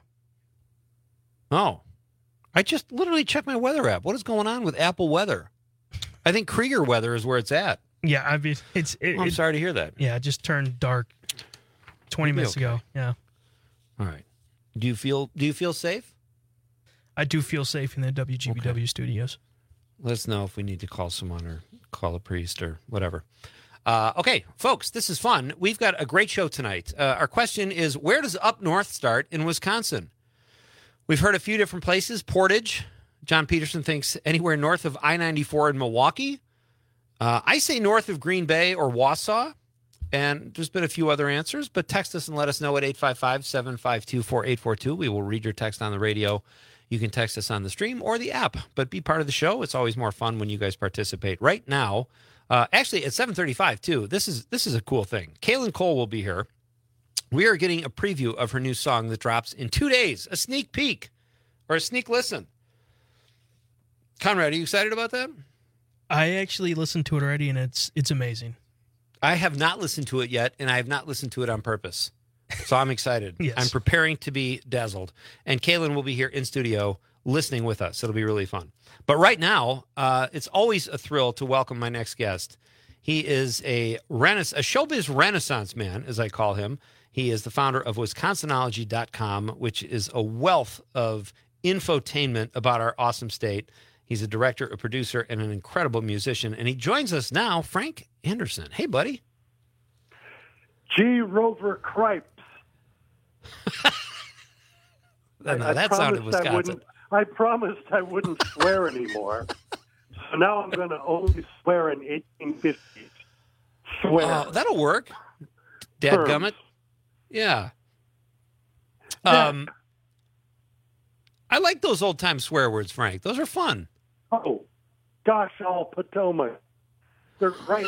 Oh. I just literally checked my weather app. What is going on with Apple Weather? I think Krieger Weather is where it's at. Yeah, I mean, it's. It, Oh, I'm it- sorry to hear that. Yeah, it just turned dark twenty You'll be minutes okay. ago. Yeah. All right. Do you feel do you feel safe? I do feel safe in the W G B W studios. Let us know if we need to call someone or call a priest or whatever. Uh, okay, folks, this is fun. We've got a great show tonight. Uh, our question is, where does up north start in Wisconsin? We've heard a few different places. Portage. John Peterson thinks anywhere north of I ninety-four in Milwaukee. Uh, I say north of Green Bay or Wausau. And there's been a few other answers, but text us and let us know at eight five five, seven five two, four eight four two. We will read your text on the radio. You can text us on the stream or the app, but be part of the show. It's always more fun when you guys participate. Right now, uh, actually at seven thirty-five too, this is this is a cool thing. Kaylin Cole will be here. We are getting a preview of her new song that drops in two days, a sneak peek or a sneak listen. Conrad, are you excited about that? I actually listened to it already, and it's it's amazing. I have not listened to it yet, and I have not listened to it on purpose. So I'm excited. Yes. I'm preparing to be dazzled. And Kaylin will be here in studio listening with us. It'll be really fun. But right now, uh, it's always a thrill to welcome my next guest. He is a, rena- a showbiz renaissance man, as I call him. He is the founder of Wisconsinology dot com, which is a wealth of infotainment about our awesome state. He's a director, a producer, and an incredible musician. And he joins us now, Frank Anderson. Hey, buddy. G. Rover Cripes. No, I- I that sounded promised I Wisconsin. wouldn't- I promised I wouldn't swear anymore. So now I'm going to only swear in eighteen fifties. Swear. Oh, that'll work. Terms. Dadgummit. Yeah. Um, I like those old time swear words, Frank. Those are fun. Oh, gosh, all Potomac. They're great.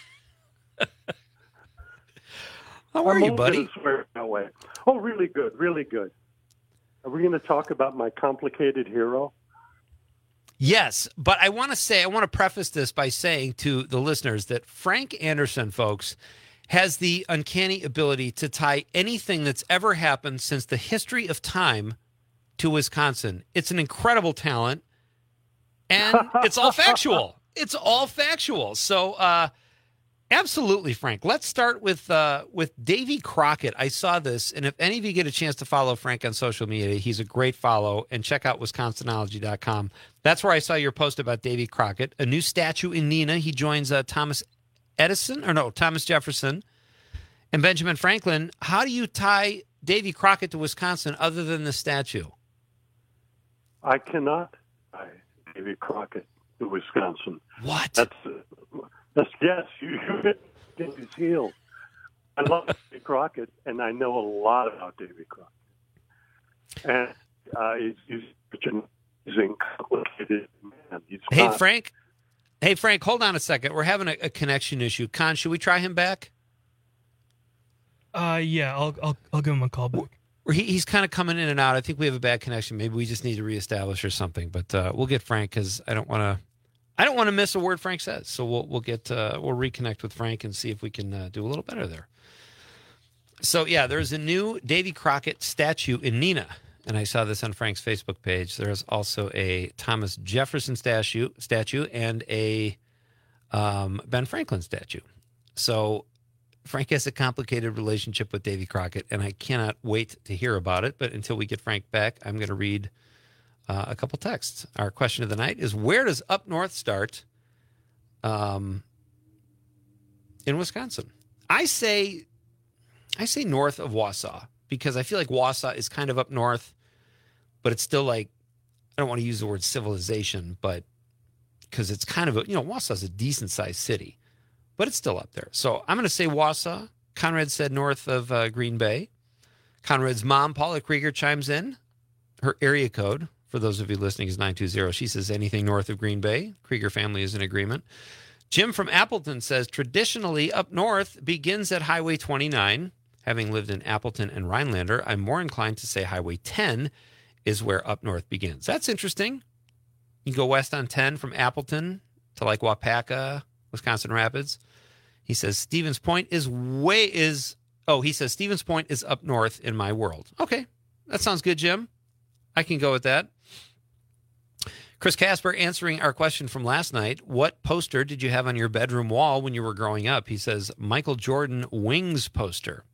How are I'm you, only buddy? gonna swear that way. Oh, really good, really good. Are we going to talk about my complicated hero? Yes, but I want to say, I want to preface this by saying to the listeners that Frank Anderson, folks, has the uncanny ability to tie anything that's ever happened since the history of time to Wisconsin. It's an incredible talent, and it's all factual. It's all factual. So, uh, absolutely, Frank. Let's start with uh, with Davy Crockett. I saw this, and if any of you get a chance to follow Frank on social media, he's a great follow. And check out Wisconsinology dot com. That's where I saw your post about Davy Crockett. A new statue in Neenah. He joins uh, Thomas Edison, or no, Thomas Jefferson, and Benjamin Franklin. How do you tie Davy Crockett to Wisconsin other than the statue? I cannot tie Davy Crockett to Wisconsin. What? That's, uh, that's yes, you you hit his heels. I love Davy Crockett, and I know a lot about Davy Crockett. And uh, he's, he's such an amazing, complicated man. He's Hey, not- Frank. Hey, Frank, hold on a second. We're having a, a connection issue. Con, should we try him back? Uh, yeah, I'll I'll I'll give him a call back. Or he, he's kind of coming in and out. I think we have a bad connection. Maybe we just need to reestablish or something. But uh, we'll get Frank because I don't want to I don't want to miss a word Frank says, so we'll we'll get uh, we'll reconnect with Frank and see if we can uh, do a little better there. So yeah, there's a new Davy Crockett statue in Neenah, and I saw this on Frank's Facebook page. There's also a Thomas Jefferson statue statue and a um, Ben Franklin statue. So Frank has a complicated relationship with Davy Crockett, and I cannot wait to hear about it. But until we get Frank back, I'm going to read uh, a couple texts. Our question of the night is, where does up north start um, in Wisconsin? I say, I say north of Wausau, because I feel like Wausau is kind of up north, but it's still like, I don't want to use the word civilization, but because it's kind of a, you know, Wausau is a decent sized city. But it's still up there. So I'm going to say Wausau. Conrad said north of uh, Green Bay. Conrad's mom, Paula Krieger, chimes in. Her area code, for those of you listening, is nine two zero. She says anything north of Green Bay. Krieger family is in agreement. Jim from Appleton says traditionally up north begins at Highway twenty-nine. Having lived in Appleton and Rhinelander, I'm more inclined to say Highway ten is where up north begins. That's interesting. You go west on ten from Appleton to like Wapaka, Wisconsin Rapids. He says Stevens Point is way is oh he says Stevens Point is up north in my world. Okay, that sounds good, Jim. I can go with that. Chris Casper answering our question from last night. What poster did you have on your bedroom wall when you were growing up? He says Michael Jordan Wings poster.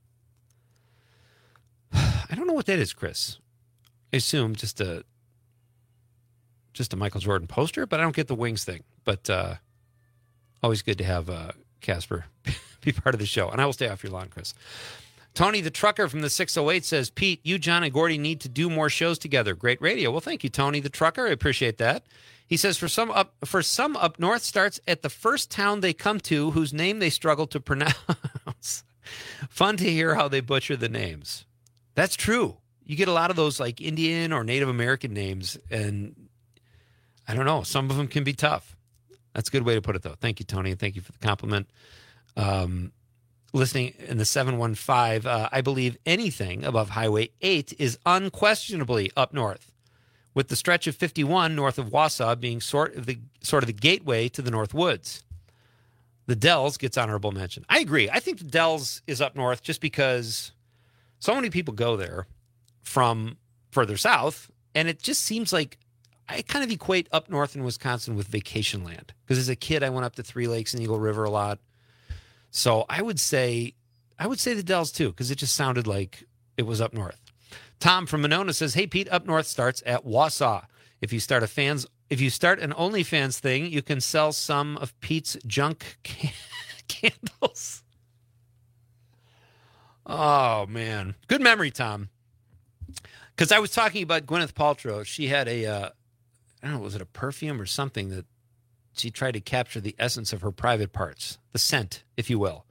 I don't know what that is, Chris. I assume just a just a Michael Jordan poster, but I don't get the Wings thing. But uh always good to have uh, Casper be part of the show. And I will stay off your lawn, Chris. Tony, the trucker from the six oh eight, says, Pete, you, John, and Gordy need to do more shows together. Great radio. Well, thank you, Tony, the trucker. I appreciate that. He says, for some up for some up north starts at the first town they come to whose name they struggle to pronounce. Fun to hear how they butcher the names. That's true. You get a lot of those like Indian or Native American names, and I don't know, some of them can be tough. That's a good way to put it, though. Thank you, Tony, and thank you for the compliment. Um, listening in the seven one five, uh, I believe anything above Highway eight is unquestionably up north, with the stretch of fifty-one north of Wausau being sort of the sort of the gateway to the North Woods. The Dells gets honorable mention. I agree. I think the Dells is up north just because so many people go there from further south, and it just seems like I kind of equate up north in Wisconsin with vacation land, because as a kid, I went up to Three Lakes and Eagle River a lot. So I would say, I would say the Dells too, because it just sounded like it was up north. Tom from Monona says, hey, Pete, up north starts at Wausau. If you start a fans, if you start an OnlyFans thing, you can sell some of Pete's junk can- candles. Oh, man. Good memory, Tom. Because I was talking about Gwyneth Paltrow. She had a, uh, I don't know, was it a perfume or something that she tried to capture the essence of her private parts, the scent, if you will.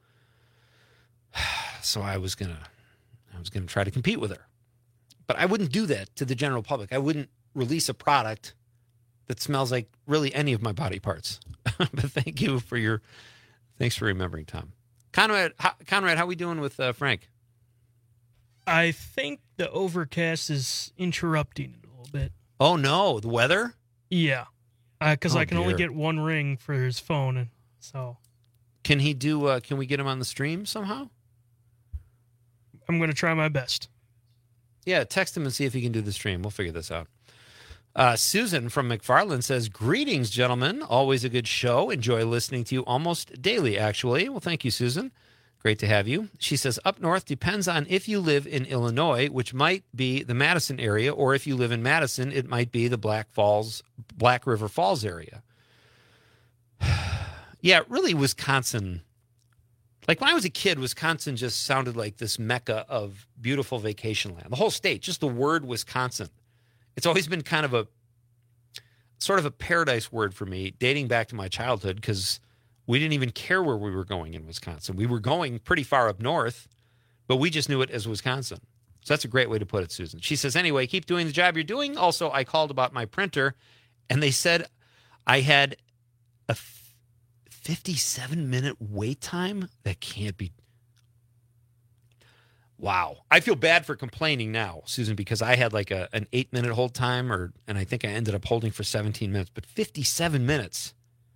So I was gonna, I was gonna try to compete with her, but I wouldn't do that to the general public. I wouldn't release a product that smells like really any of my body parts. But thank you for your, thanks for remembering, Tom. Conrad, how, Conrad, how we doing with uh, Frank? I think the overcast is interrupting it a little bit. Oh no, the weather? Yeah, because Oh, I can only dear. get one ring for his phone, and so Can he do? Uh, can we get him on the stream somehow? I'm going to try my best. Yeah, text him and see if he can do the stream. We'll figure this out. Uh, Susan from McFarland says, greetings, gentlemen. Always a good show. Enjoy listening to you almost daily, actually. Well, thank you, Susan. Great to have you. She says, up north depends on if you live in Illinois, which might be the Madison area, or if you live in Madison, it might be the Black Falls, Black River Falls area. Yeah, really, Wisconsin. Like when I was a kid, Wisconsin just sounded like this mecca of beautiful vacation land. The whole state, just the word Wisconsin. It's always been kind of a sort of a paradise word for me, dating back to my childhood, because we didn't even care where we were going in Wisconsin. We were going pretty far up north, but we just knew it as Wisconsin. So that's a great way to put it, Susan. She says, anyway, keep doing the job you're doing. Also, I called about my printer, and they said I had a fifty-seven minute wait time. That can't be. Wow. I feel bad for complaining now, Susan, because I had like a, an eight minute hold time, or and I think I ended up holding for seventeen minutes, but fifty-seven minutes.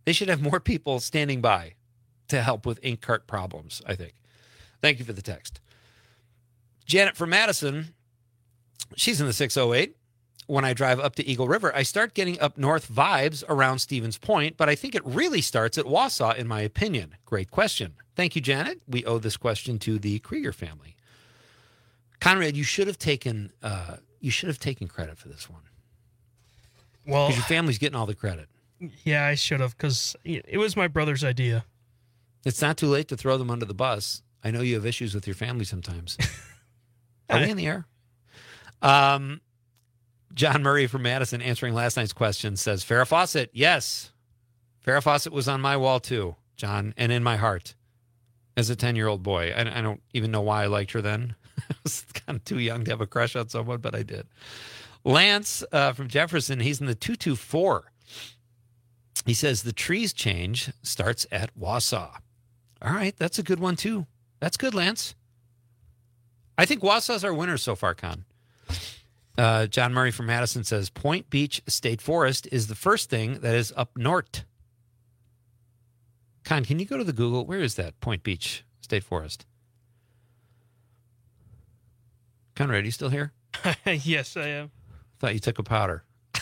They should have more people standing by to help with ink cart problems, I think. Thank you for the text. Janet from Madison, she's in the six oh eight. When I drive up to Eagle River, I start getting up north vibes around Stevens Point, but I think it really starts at Wausau, in my opinion. Great question. Thank you, Janet. We owe this question to the Krieger family. Conrad, you should have taken uh, you should have taken credit for this one. Well, because your family's getting all the credit. Yeah, I should have, because it was my brother's idea. It's not too late to throw them under the bus. I know you have issues with your family sometimes. Are we in the air? Um, John Murray from Madison, answering last night's question, says, Farrah Fawcett, yes. Farrah Fawcett was on my wall too, John, and in my heart as a ten-year-old boy. I, I don't even know why I liked her then. I was kind of too young to have a crush on someone, but I did. Lance uh, from Jefferson, he's in the two two four. He says, the trees change starts at Wausau. All right, that's a good one, too. That's good, Lance. I think Wausau's our winner so far, Con. Uh, John Murray from Madison says, Point Beach State Forest is the first thing that is up north. Con, can you go to the Google? Where is that, Point Beach State Forest? Conrad, are you still here? Yes, I am. Thought you took a powder.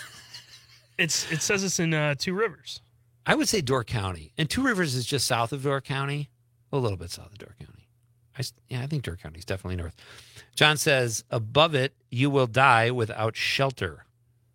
It's It says it's in uh, Two Rivers. I would say Door County. And Two Rivers is just south of Door County. A little bit south of Door County. I, yeah, I think Door County is definitely north. John says, above it, you will die without shelter.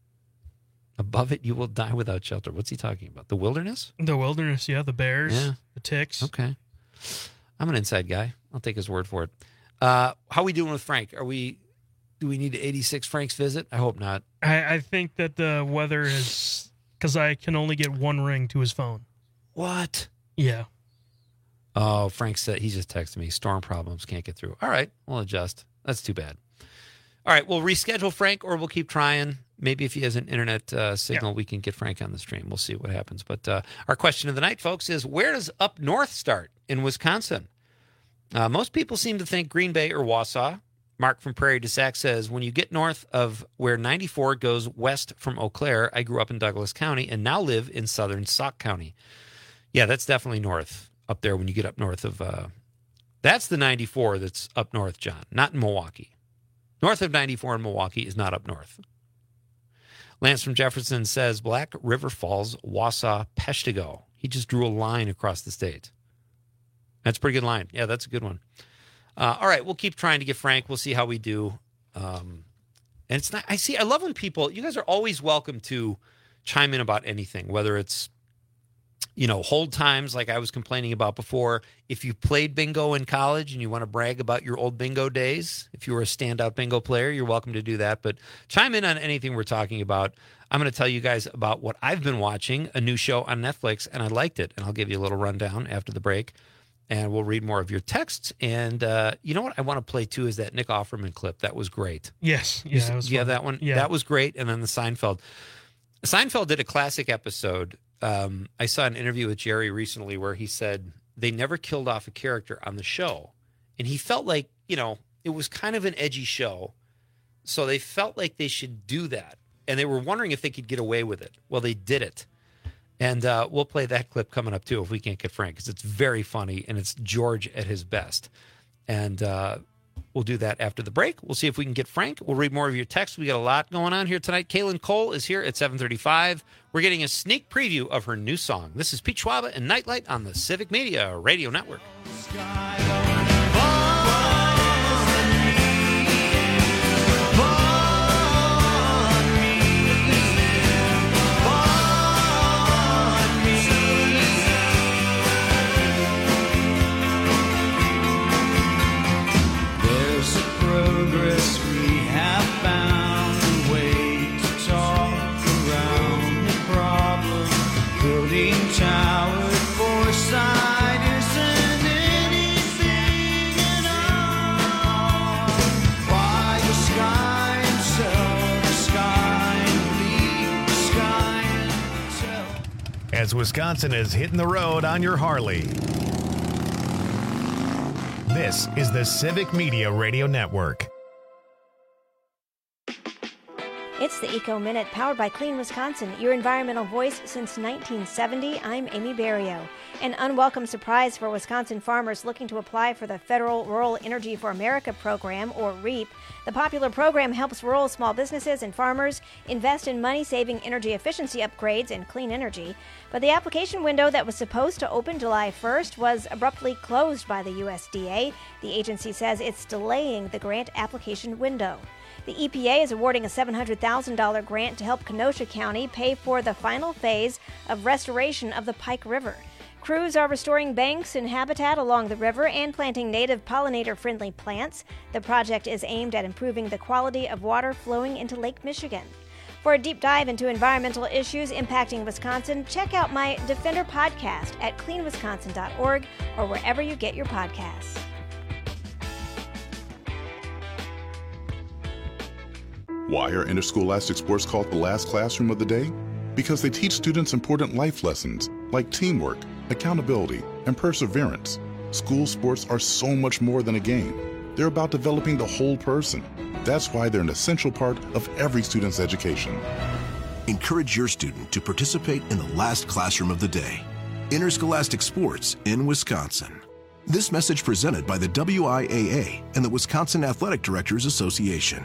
Above it, you will die without shelter. What's he talking about? The wilderness? The wilderness, yeah. The bears, yeah. The ticks. Okay. I'm an inside guy. I'll take his word for it. Uh, how are we doing with Frank? Are we... Do we need to eighty-six Frank's visit? I hope not. I, I think that the weather is... Because I can only get one ring to his phone. What? Yeah. Oh, Frank said, he just texted me, storm problems, can't get through. All right, we'll adjust. That's too bad. All right, we'll reschedule Frank, or we'll keep trying. Maybe if he has an internet uh, signal, yeah. we can get Frank on the stream. We'll see what happens. But uh, our question of the night, folks, is where does up north start in Wisconsin? Uh, most people seem to think Green Bay or Wausau. Mark from Prairie du Sac says, when you get north of where ninety-four goes west from Eau Claire, I grew up in Douglas County and now live in southern Sauk County. Yeah, that's definitely north up there when you get up north of... Uh, that's the ninety-four that's up north, John, not in Milwaukee. North of ninety-four in Milwaukee is not up north. Lance from Jefferson says, Black River Falls, Wausau, Peshtigo. He just drew a line across the state. That's a pretty good line. Yeah, that's a good one. Uh, all right, we'll keep trying to get Frank. We'll see how we do. Um, and it's not, I see, I love when people, you guys are always welcome to chime in about anything, whether it's, you know, hold times like I was complaining about before. If you played bingo in college and you want to brag about your old bingo days, if you were a standout bingo player, you're welcome to do that. But chime in on anything we're talking about. I'm going to tell you guys about what I've been watching, a new show on Netflix, and I liked it. And I'll give you a little rundown after the break. And we'll read more of your texts. And uh, you know what I want to play, too, is that Nick Offerman clip. That was great. Yes. Yeah, you, that was you fun. have that one? Yeah. That was great. And then the Seinfeld. Seinfeld did a classic episode. Um, I saw an interview with Jerry recently where he said they never killed off a character on the show. And he felt like, you know, it was kind of an edgy show. So they felt like they should do that. And they were wondering if they could get away with it. Well, they did it. And uh, we'll play that clip coming up, too, if we can't get Frank, because it's very funny, and it's George at his best. And uh, we'll do that after the break. We'll see if we can get Frank. We'll read more of your texts. We got a lot going on here tonight. Kaylin Cole is here at seven thirty-five. We're getting a sneak preview of her new song. This is Pete Schwaba and Nightlight on the Civic Media Radio Network. As Wisconsin is hitting the road on your Harley. This is the Civic Media Radio Network. It's the Eco Minute, powered by Clean Wisconsin, your environmental voice since nineteen seventy. I'm Amy Barrio. An unwelcome surprise for Wisconsin farmers looking to apply for the Federal Rural Energy for America program, or REAP. The popular program helps rural small businesses and farmers invest in money-saving energy efficiency upgrades and clean energy. But the application window that was supposed to open July first was abruptly closed by the U S D A. The agency says it's delaying the grant application window. The E P A is awarding a seven hundred thousand dollars grant to help Kenosha County pay for the final phase of restoration of the Pike River. Crews are restoring banks and habitat along the river and planting native pollinator-friendly plants. The project is aimed at improving the quality of water flowing into Lake Michigan. For a deep dive into environmental issues impacting Wisconsin, check out my Defender podcast at clean wisconsin dot org or wherever you get your podcasts. Why are interscholastic sports called the last classroom of the day? Because they teach students important life lessons like teamwork, accountability, and perseverance. School sports are so much more than a game. They're about developing the whole person. That's why they're an essential part of every student's education. Encourage your student to participate in the last classroom of the day. Interscholastic sports in Wisconsin. This message presented by the W I A A and the Wisconsin Athletic Directors Association.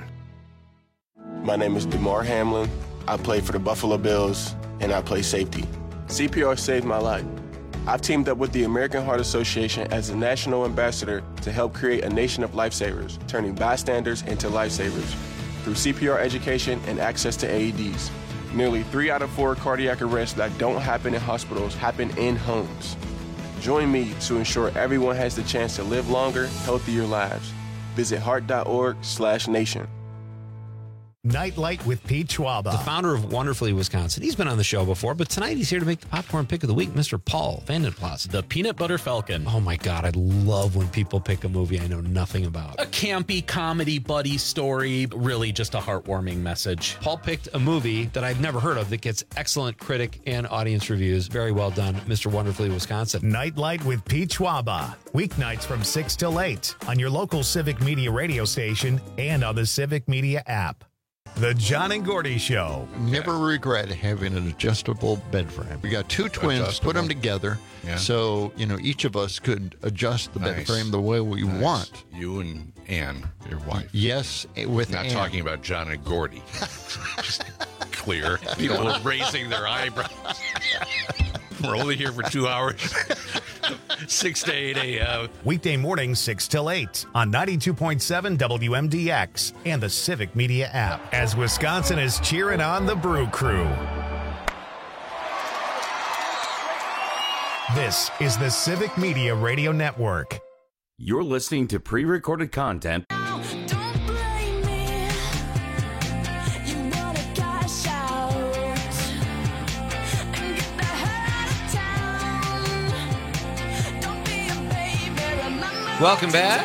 My name is DeMar Hamlin. I play for the Buffalo Bills, and I play safety. C P R saved my life. I've teamed up with the American Heart Association as a national ambassador to help create a nation of lifesavers, turning bystanders into lifesavers through C P R education and access to A E Ds. Nearly three out of four cardiac arrests that don't happen in hospitals happen in homes. Join me to ensure everyone has the chance to live longer, healthier lives. Visit heart dot org slash nation. Nightlight with Pete Schwaba, the founder of Wonderfully Wisconsin. He's been on the show before, but tonight he's here to make the popcorn pick of the week, Mister Paul Vandenplas. The Peanut Butter Falcon. Oh my God, I love when people pick a movie I know nothing about. A campy comedy buddy story, really just a heartwarming message. Paul picked a movie that I've never heard of that gets excellent critic and audience reviews. Very well done, Mister Wonderfully Wisconsin. Nightlight with Pete Schwaba, weeknights from six till eight on your local Civic Media radio station and on the Civic Media app. The John and Gordy Show. Never regret having an adjustable bed frame. We got two twins, Adjustable. put them together, Yeah. so you know each of us could adjust the bed Nice. frame the way we Nice. want. You and Ann, your wife. Yes, with Not Ann. talking about John and Gordy. Just clear. People are raising their eyebrows. We're only here for two hours. six to eight a.m. Weekday mornings, six till eight on ninety-two point seven W M D X and the Civic Media app as Wisconsin is cheering on the Brew Crew. This is the Civic Media Radio Network. You're listening to pre-recorded content Welcome back.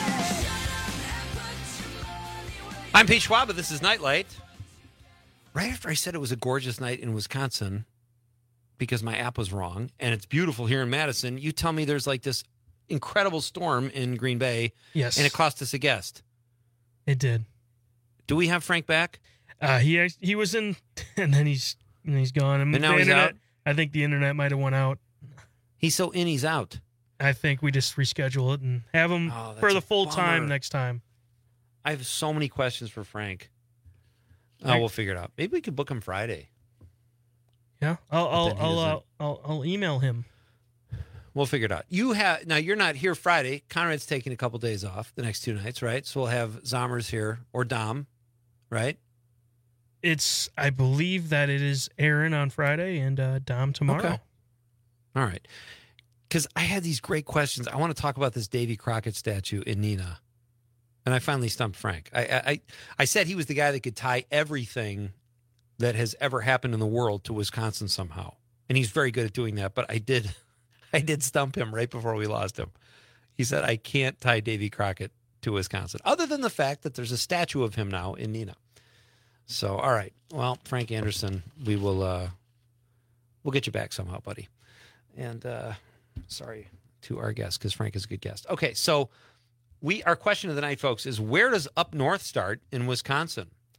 I'm Pete Schwaba. This is Nightlight. Right after I said it was a gorgeous night in Wisconsin because my app was wrong, and it's beautiful here in Madison, you tell me there's like this incredible storm in Green Bay. Yes. And it cost us a guest. It did. Do we have Frank back? Uh, he act- he was in, and then he's and he's gone. And, And now the he's internet, out? I think the internet might have went out. He's so in, he's out. I think we just reschedule it and have him Oh, that's for a the full time bummer. next time. I have so many questions for Frank. Oh, Right. we'll figure it out. Maybe we could book him Friday. Yeah, I'll I'll then he I'll, doesn't- uh, I'll I'll email him. We'll figure it out. You have now. You're not here Friday. Conrad's taking a couple days off the next two nights, right? So we'll have Zommers here or Dom, right? It's I believe that it is Aaron on Friday and uh, Dom tomorrow. Okay. All right. Because I had these great questions. I want to talk about this Davy Crockett statue in Neenah. And I finally stumped Frank. I, I I said he was the guy that could tie everything that has ever happened in the world to Wisconsin somehow. And he's very good at doing that. But I did I did stump him right before we lost him. He said, I can't tie Davy Crockett to Wisconsin, other than the fact that there's a statue of him now in Neenah. So, all right. Well, Frank Anderson, we will uh, we'll get you back somehow, buddy. And uh, sorry to our guest, because Frank is a good guest. Okay, so we our question of the night, folks, is where does up north start in Wisconsin?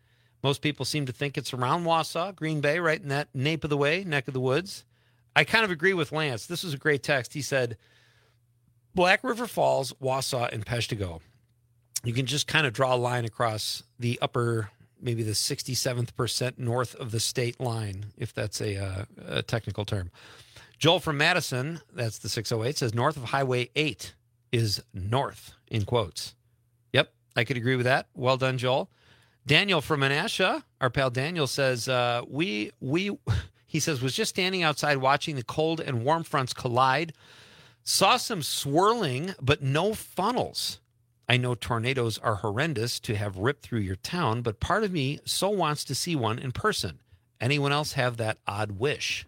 Most people seem to think it's around Wausau, Green Bay, right in that nape of the way, neck of the woods. I kind of agree with Lance. This was a great text. He said, Black River Falls, Wausau, and Peshtigo. You can just kind of draw a line across the upper, maybe the sixty-seventh percent north of the state line, if that's a, uh, a technical term. Joel from Madison, that's the six oh eight, says north of Highway eight is north, in quotes. Yep, I could agree with that. Well done, Joel. Daniel from Menasha, our pal Daniel, says, uh, we, we, he says, was just standing outside watching the cold and warm fronts collide. Saw some swirling, but no funnels. I know tornadoes are horrendous to have ripped through your town, but part of me so wants to see one in person. Anyone else have that odd wish?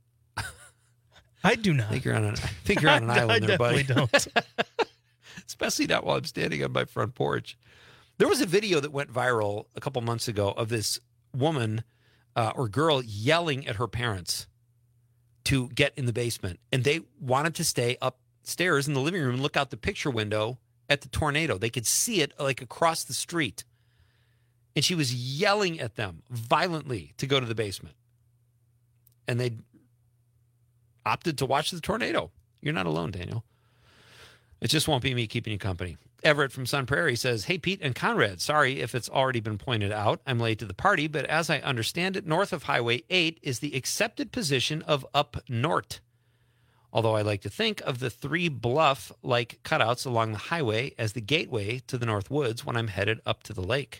I do not. I think you're on an, I think you're on an island I there, buddy. definitely don't. Especially not while I'm standing on my front porch. There was a video that went viral a couple months ago of this woman uh, or girl yelling at her parents to get in the basement. And they wanted to stay upstairs in the living room and look out the picture window at the tornado. They could see it like across the street. And she was yelling at them violently to go to the basement. And they opted to watch the tornado. You're not alone, Daniel. It just won't be me keeping you company. Everett from Sun Prairie says, hey, Pete and Conrad, sorry if it's already been pointed out. I'm late to the party, but as I understand it, north of Highway eight is the accepted position of up north. Although I like to think of the three bluff-like cutouts along the highway as the gateway to the North Woods when I'm headed up to the lake.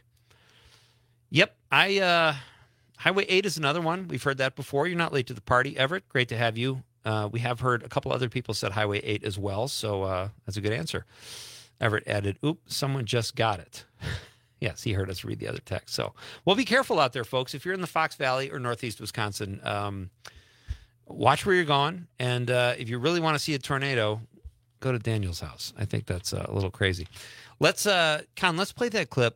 Yep, I uh, Highway eight is another one. We've heard that before. You're not late to the party. Everett, great to have you. Uh, we have heard a couple other people said Highway eight as well, so uh, that's a good answer. Everett added, oop, someone just got it. Yes, he heard us read the other text. So, well, be careful out there, folks. If you're in the Fox Valley or Northeast Wisconsin, um, watch where you're going. And uh, if you really want to see a tornado, go to Daniel's house. I think that's uh, a little crazy. Let's, uh, Con, let's play that clip.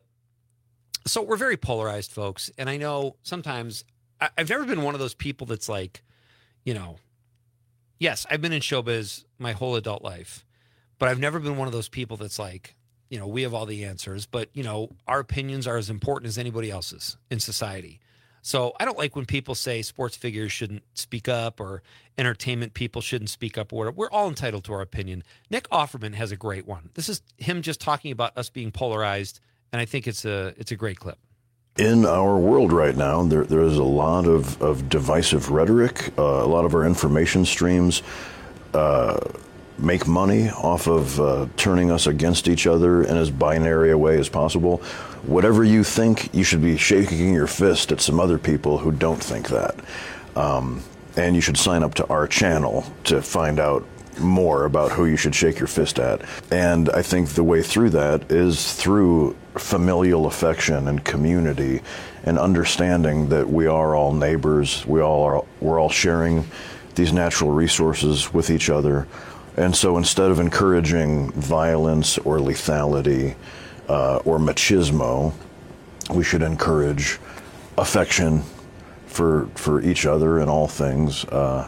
So we're very polarized, folks. And I know sometimes I- I've never been one of those people that's like, you know, yes, I've been in showbiz my whole adult life, but I've never been one of those people that's like, you know, we have all the answers, but, you know, our opinions are as important as anybody else's in society. So I don't like when people say sports figures shouldn't speak up or entertainment people shouldn't speak up. Or we're all entitled to our opinion. Nick Offerman has a great one. This is him just talking about us being polarized, and I think it's a it's a great clip. In our world right now, there there is a lot of, of divisive rhetoric. Uh, a lot of our information streams uh, make money off of uh, turning us against each other in as binary a way as possible. Whatever you think, you should be shaking your fist at some other people who don't think that. Um, and you should sign up to our channel to find out more about who you should shake your fist at. And I think the way through that is through familial affection and community and understanding that we are all neighbors. We all are, we're all sharing these natural resources with each other. And so instead of encouraging violence or lethality uh, or machismo, we should encourage affection for for each other and all things, uh,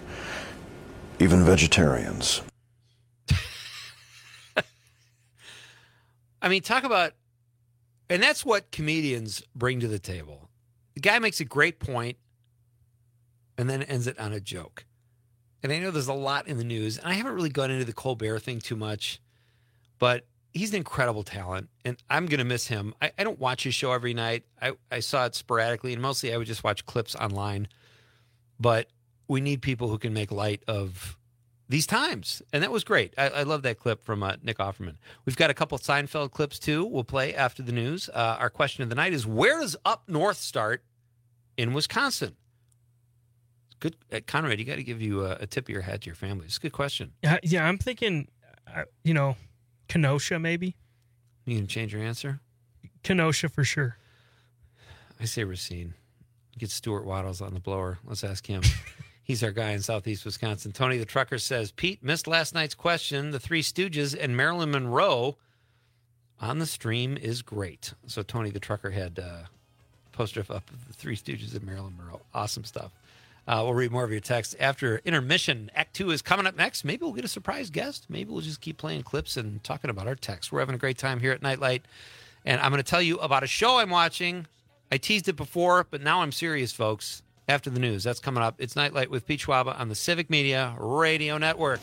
even vegetarians. I mean, talk about, and that's what comedians bring to the table. The guy makes a great point and then ends it on a joke. And I know there's a lot in the news, and I haven't really gone into the Colbert thing too much, but he's an incredible talent, and I'm going to miss him. I, I don't watch his show every night. I, I saw it sporadically, and mostly I would just watch clips online. But we need people who can make light of these times, and that was great. I, I love that clip from uh, Nick Offerman. We've got a couple of Seinfeld clips, too, we'll play after the news. Uh, our question of the night is, where does up north start in Wisconsin? Good, uh, Conrad, you got to give you a, a tip of your hat to your family. It's a good question. Yeah, yeah I'm thinking, uh, you know, Kenosha maybe. You can change your answer? Kenosha for sure. I say Racine. Get Stuart Waddles on the blower. Let's ask him. He's our guy in Southeast Wisconsin. Tony the Trucker says, Pete, missed last night's question. The Three Stooges and Marilyn Monroe on the stream is great. So Tony the Trucker had a uh, poster up of the Three Stooges and Marilyn Monroe. Awesome stuff. Uh, we'll read more of your text after intermission. Act two is coming up next. Maybe we'll get a surprise guest. Maybe we'll just keep playing clips and talking about our text. We're having a great time here at Nightlight. And I'm going to tell you about a show I'm watching I teased it before, but now I'm serious, folks. After the news, that's coming up. It's Nightlight with Pete Schwaba on the Civic Media Radio Network.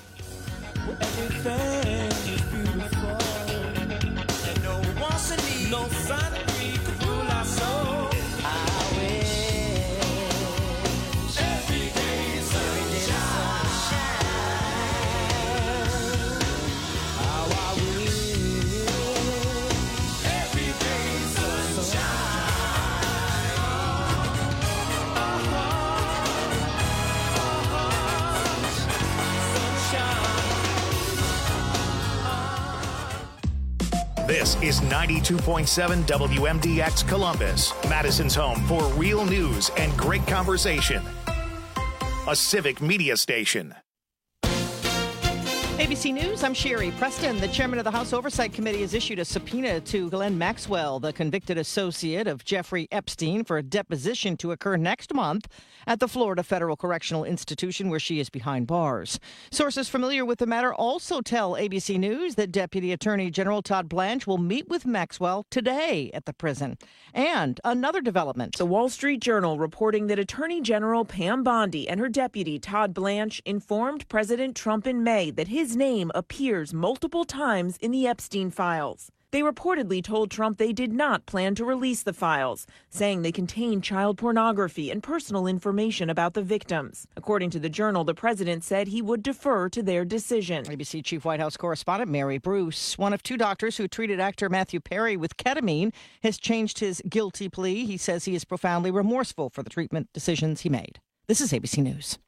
This is ninety-two point seven W M D X Columbus, Madison's home for real news and great conversation. A Civic Media station. A B C News, I'm Sherry Preston. The chairman of the House Oversight Committee has issued a subpoena to Ghislaine Maxwell, the convicted associate of Jeffrey Epstein, for a deposition to occur next month at the Florida Federal Correctional Institution, where she is behind bars. Sources familiar with the matter also tell A B C News that Deputy Attorney General Todd Blanche will meet with Maxwell today at the prison. And another development. The Wall Street Journal reporting that Attorney General Pam Bondi and her deputy Todd Blanche informed President Trump in May that his name appears multiple times in the Epstein files. They reportedly told Trump they did not plan to release the files, saying they contain child pornography and personal information about the victims. According to the Journal, the president said he would defer to their decision. A B C Chief White House correspondent Mary Bruce, one of two doctors who treated actor Matthew Perry with ketamine, has changed his guilty plea. He says he is profoundly remorseful for the treatment decisions he made. This is A B C News.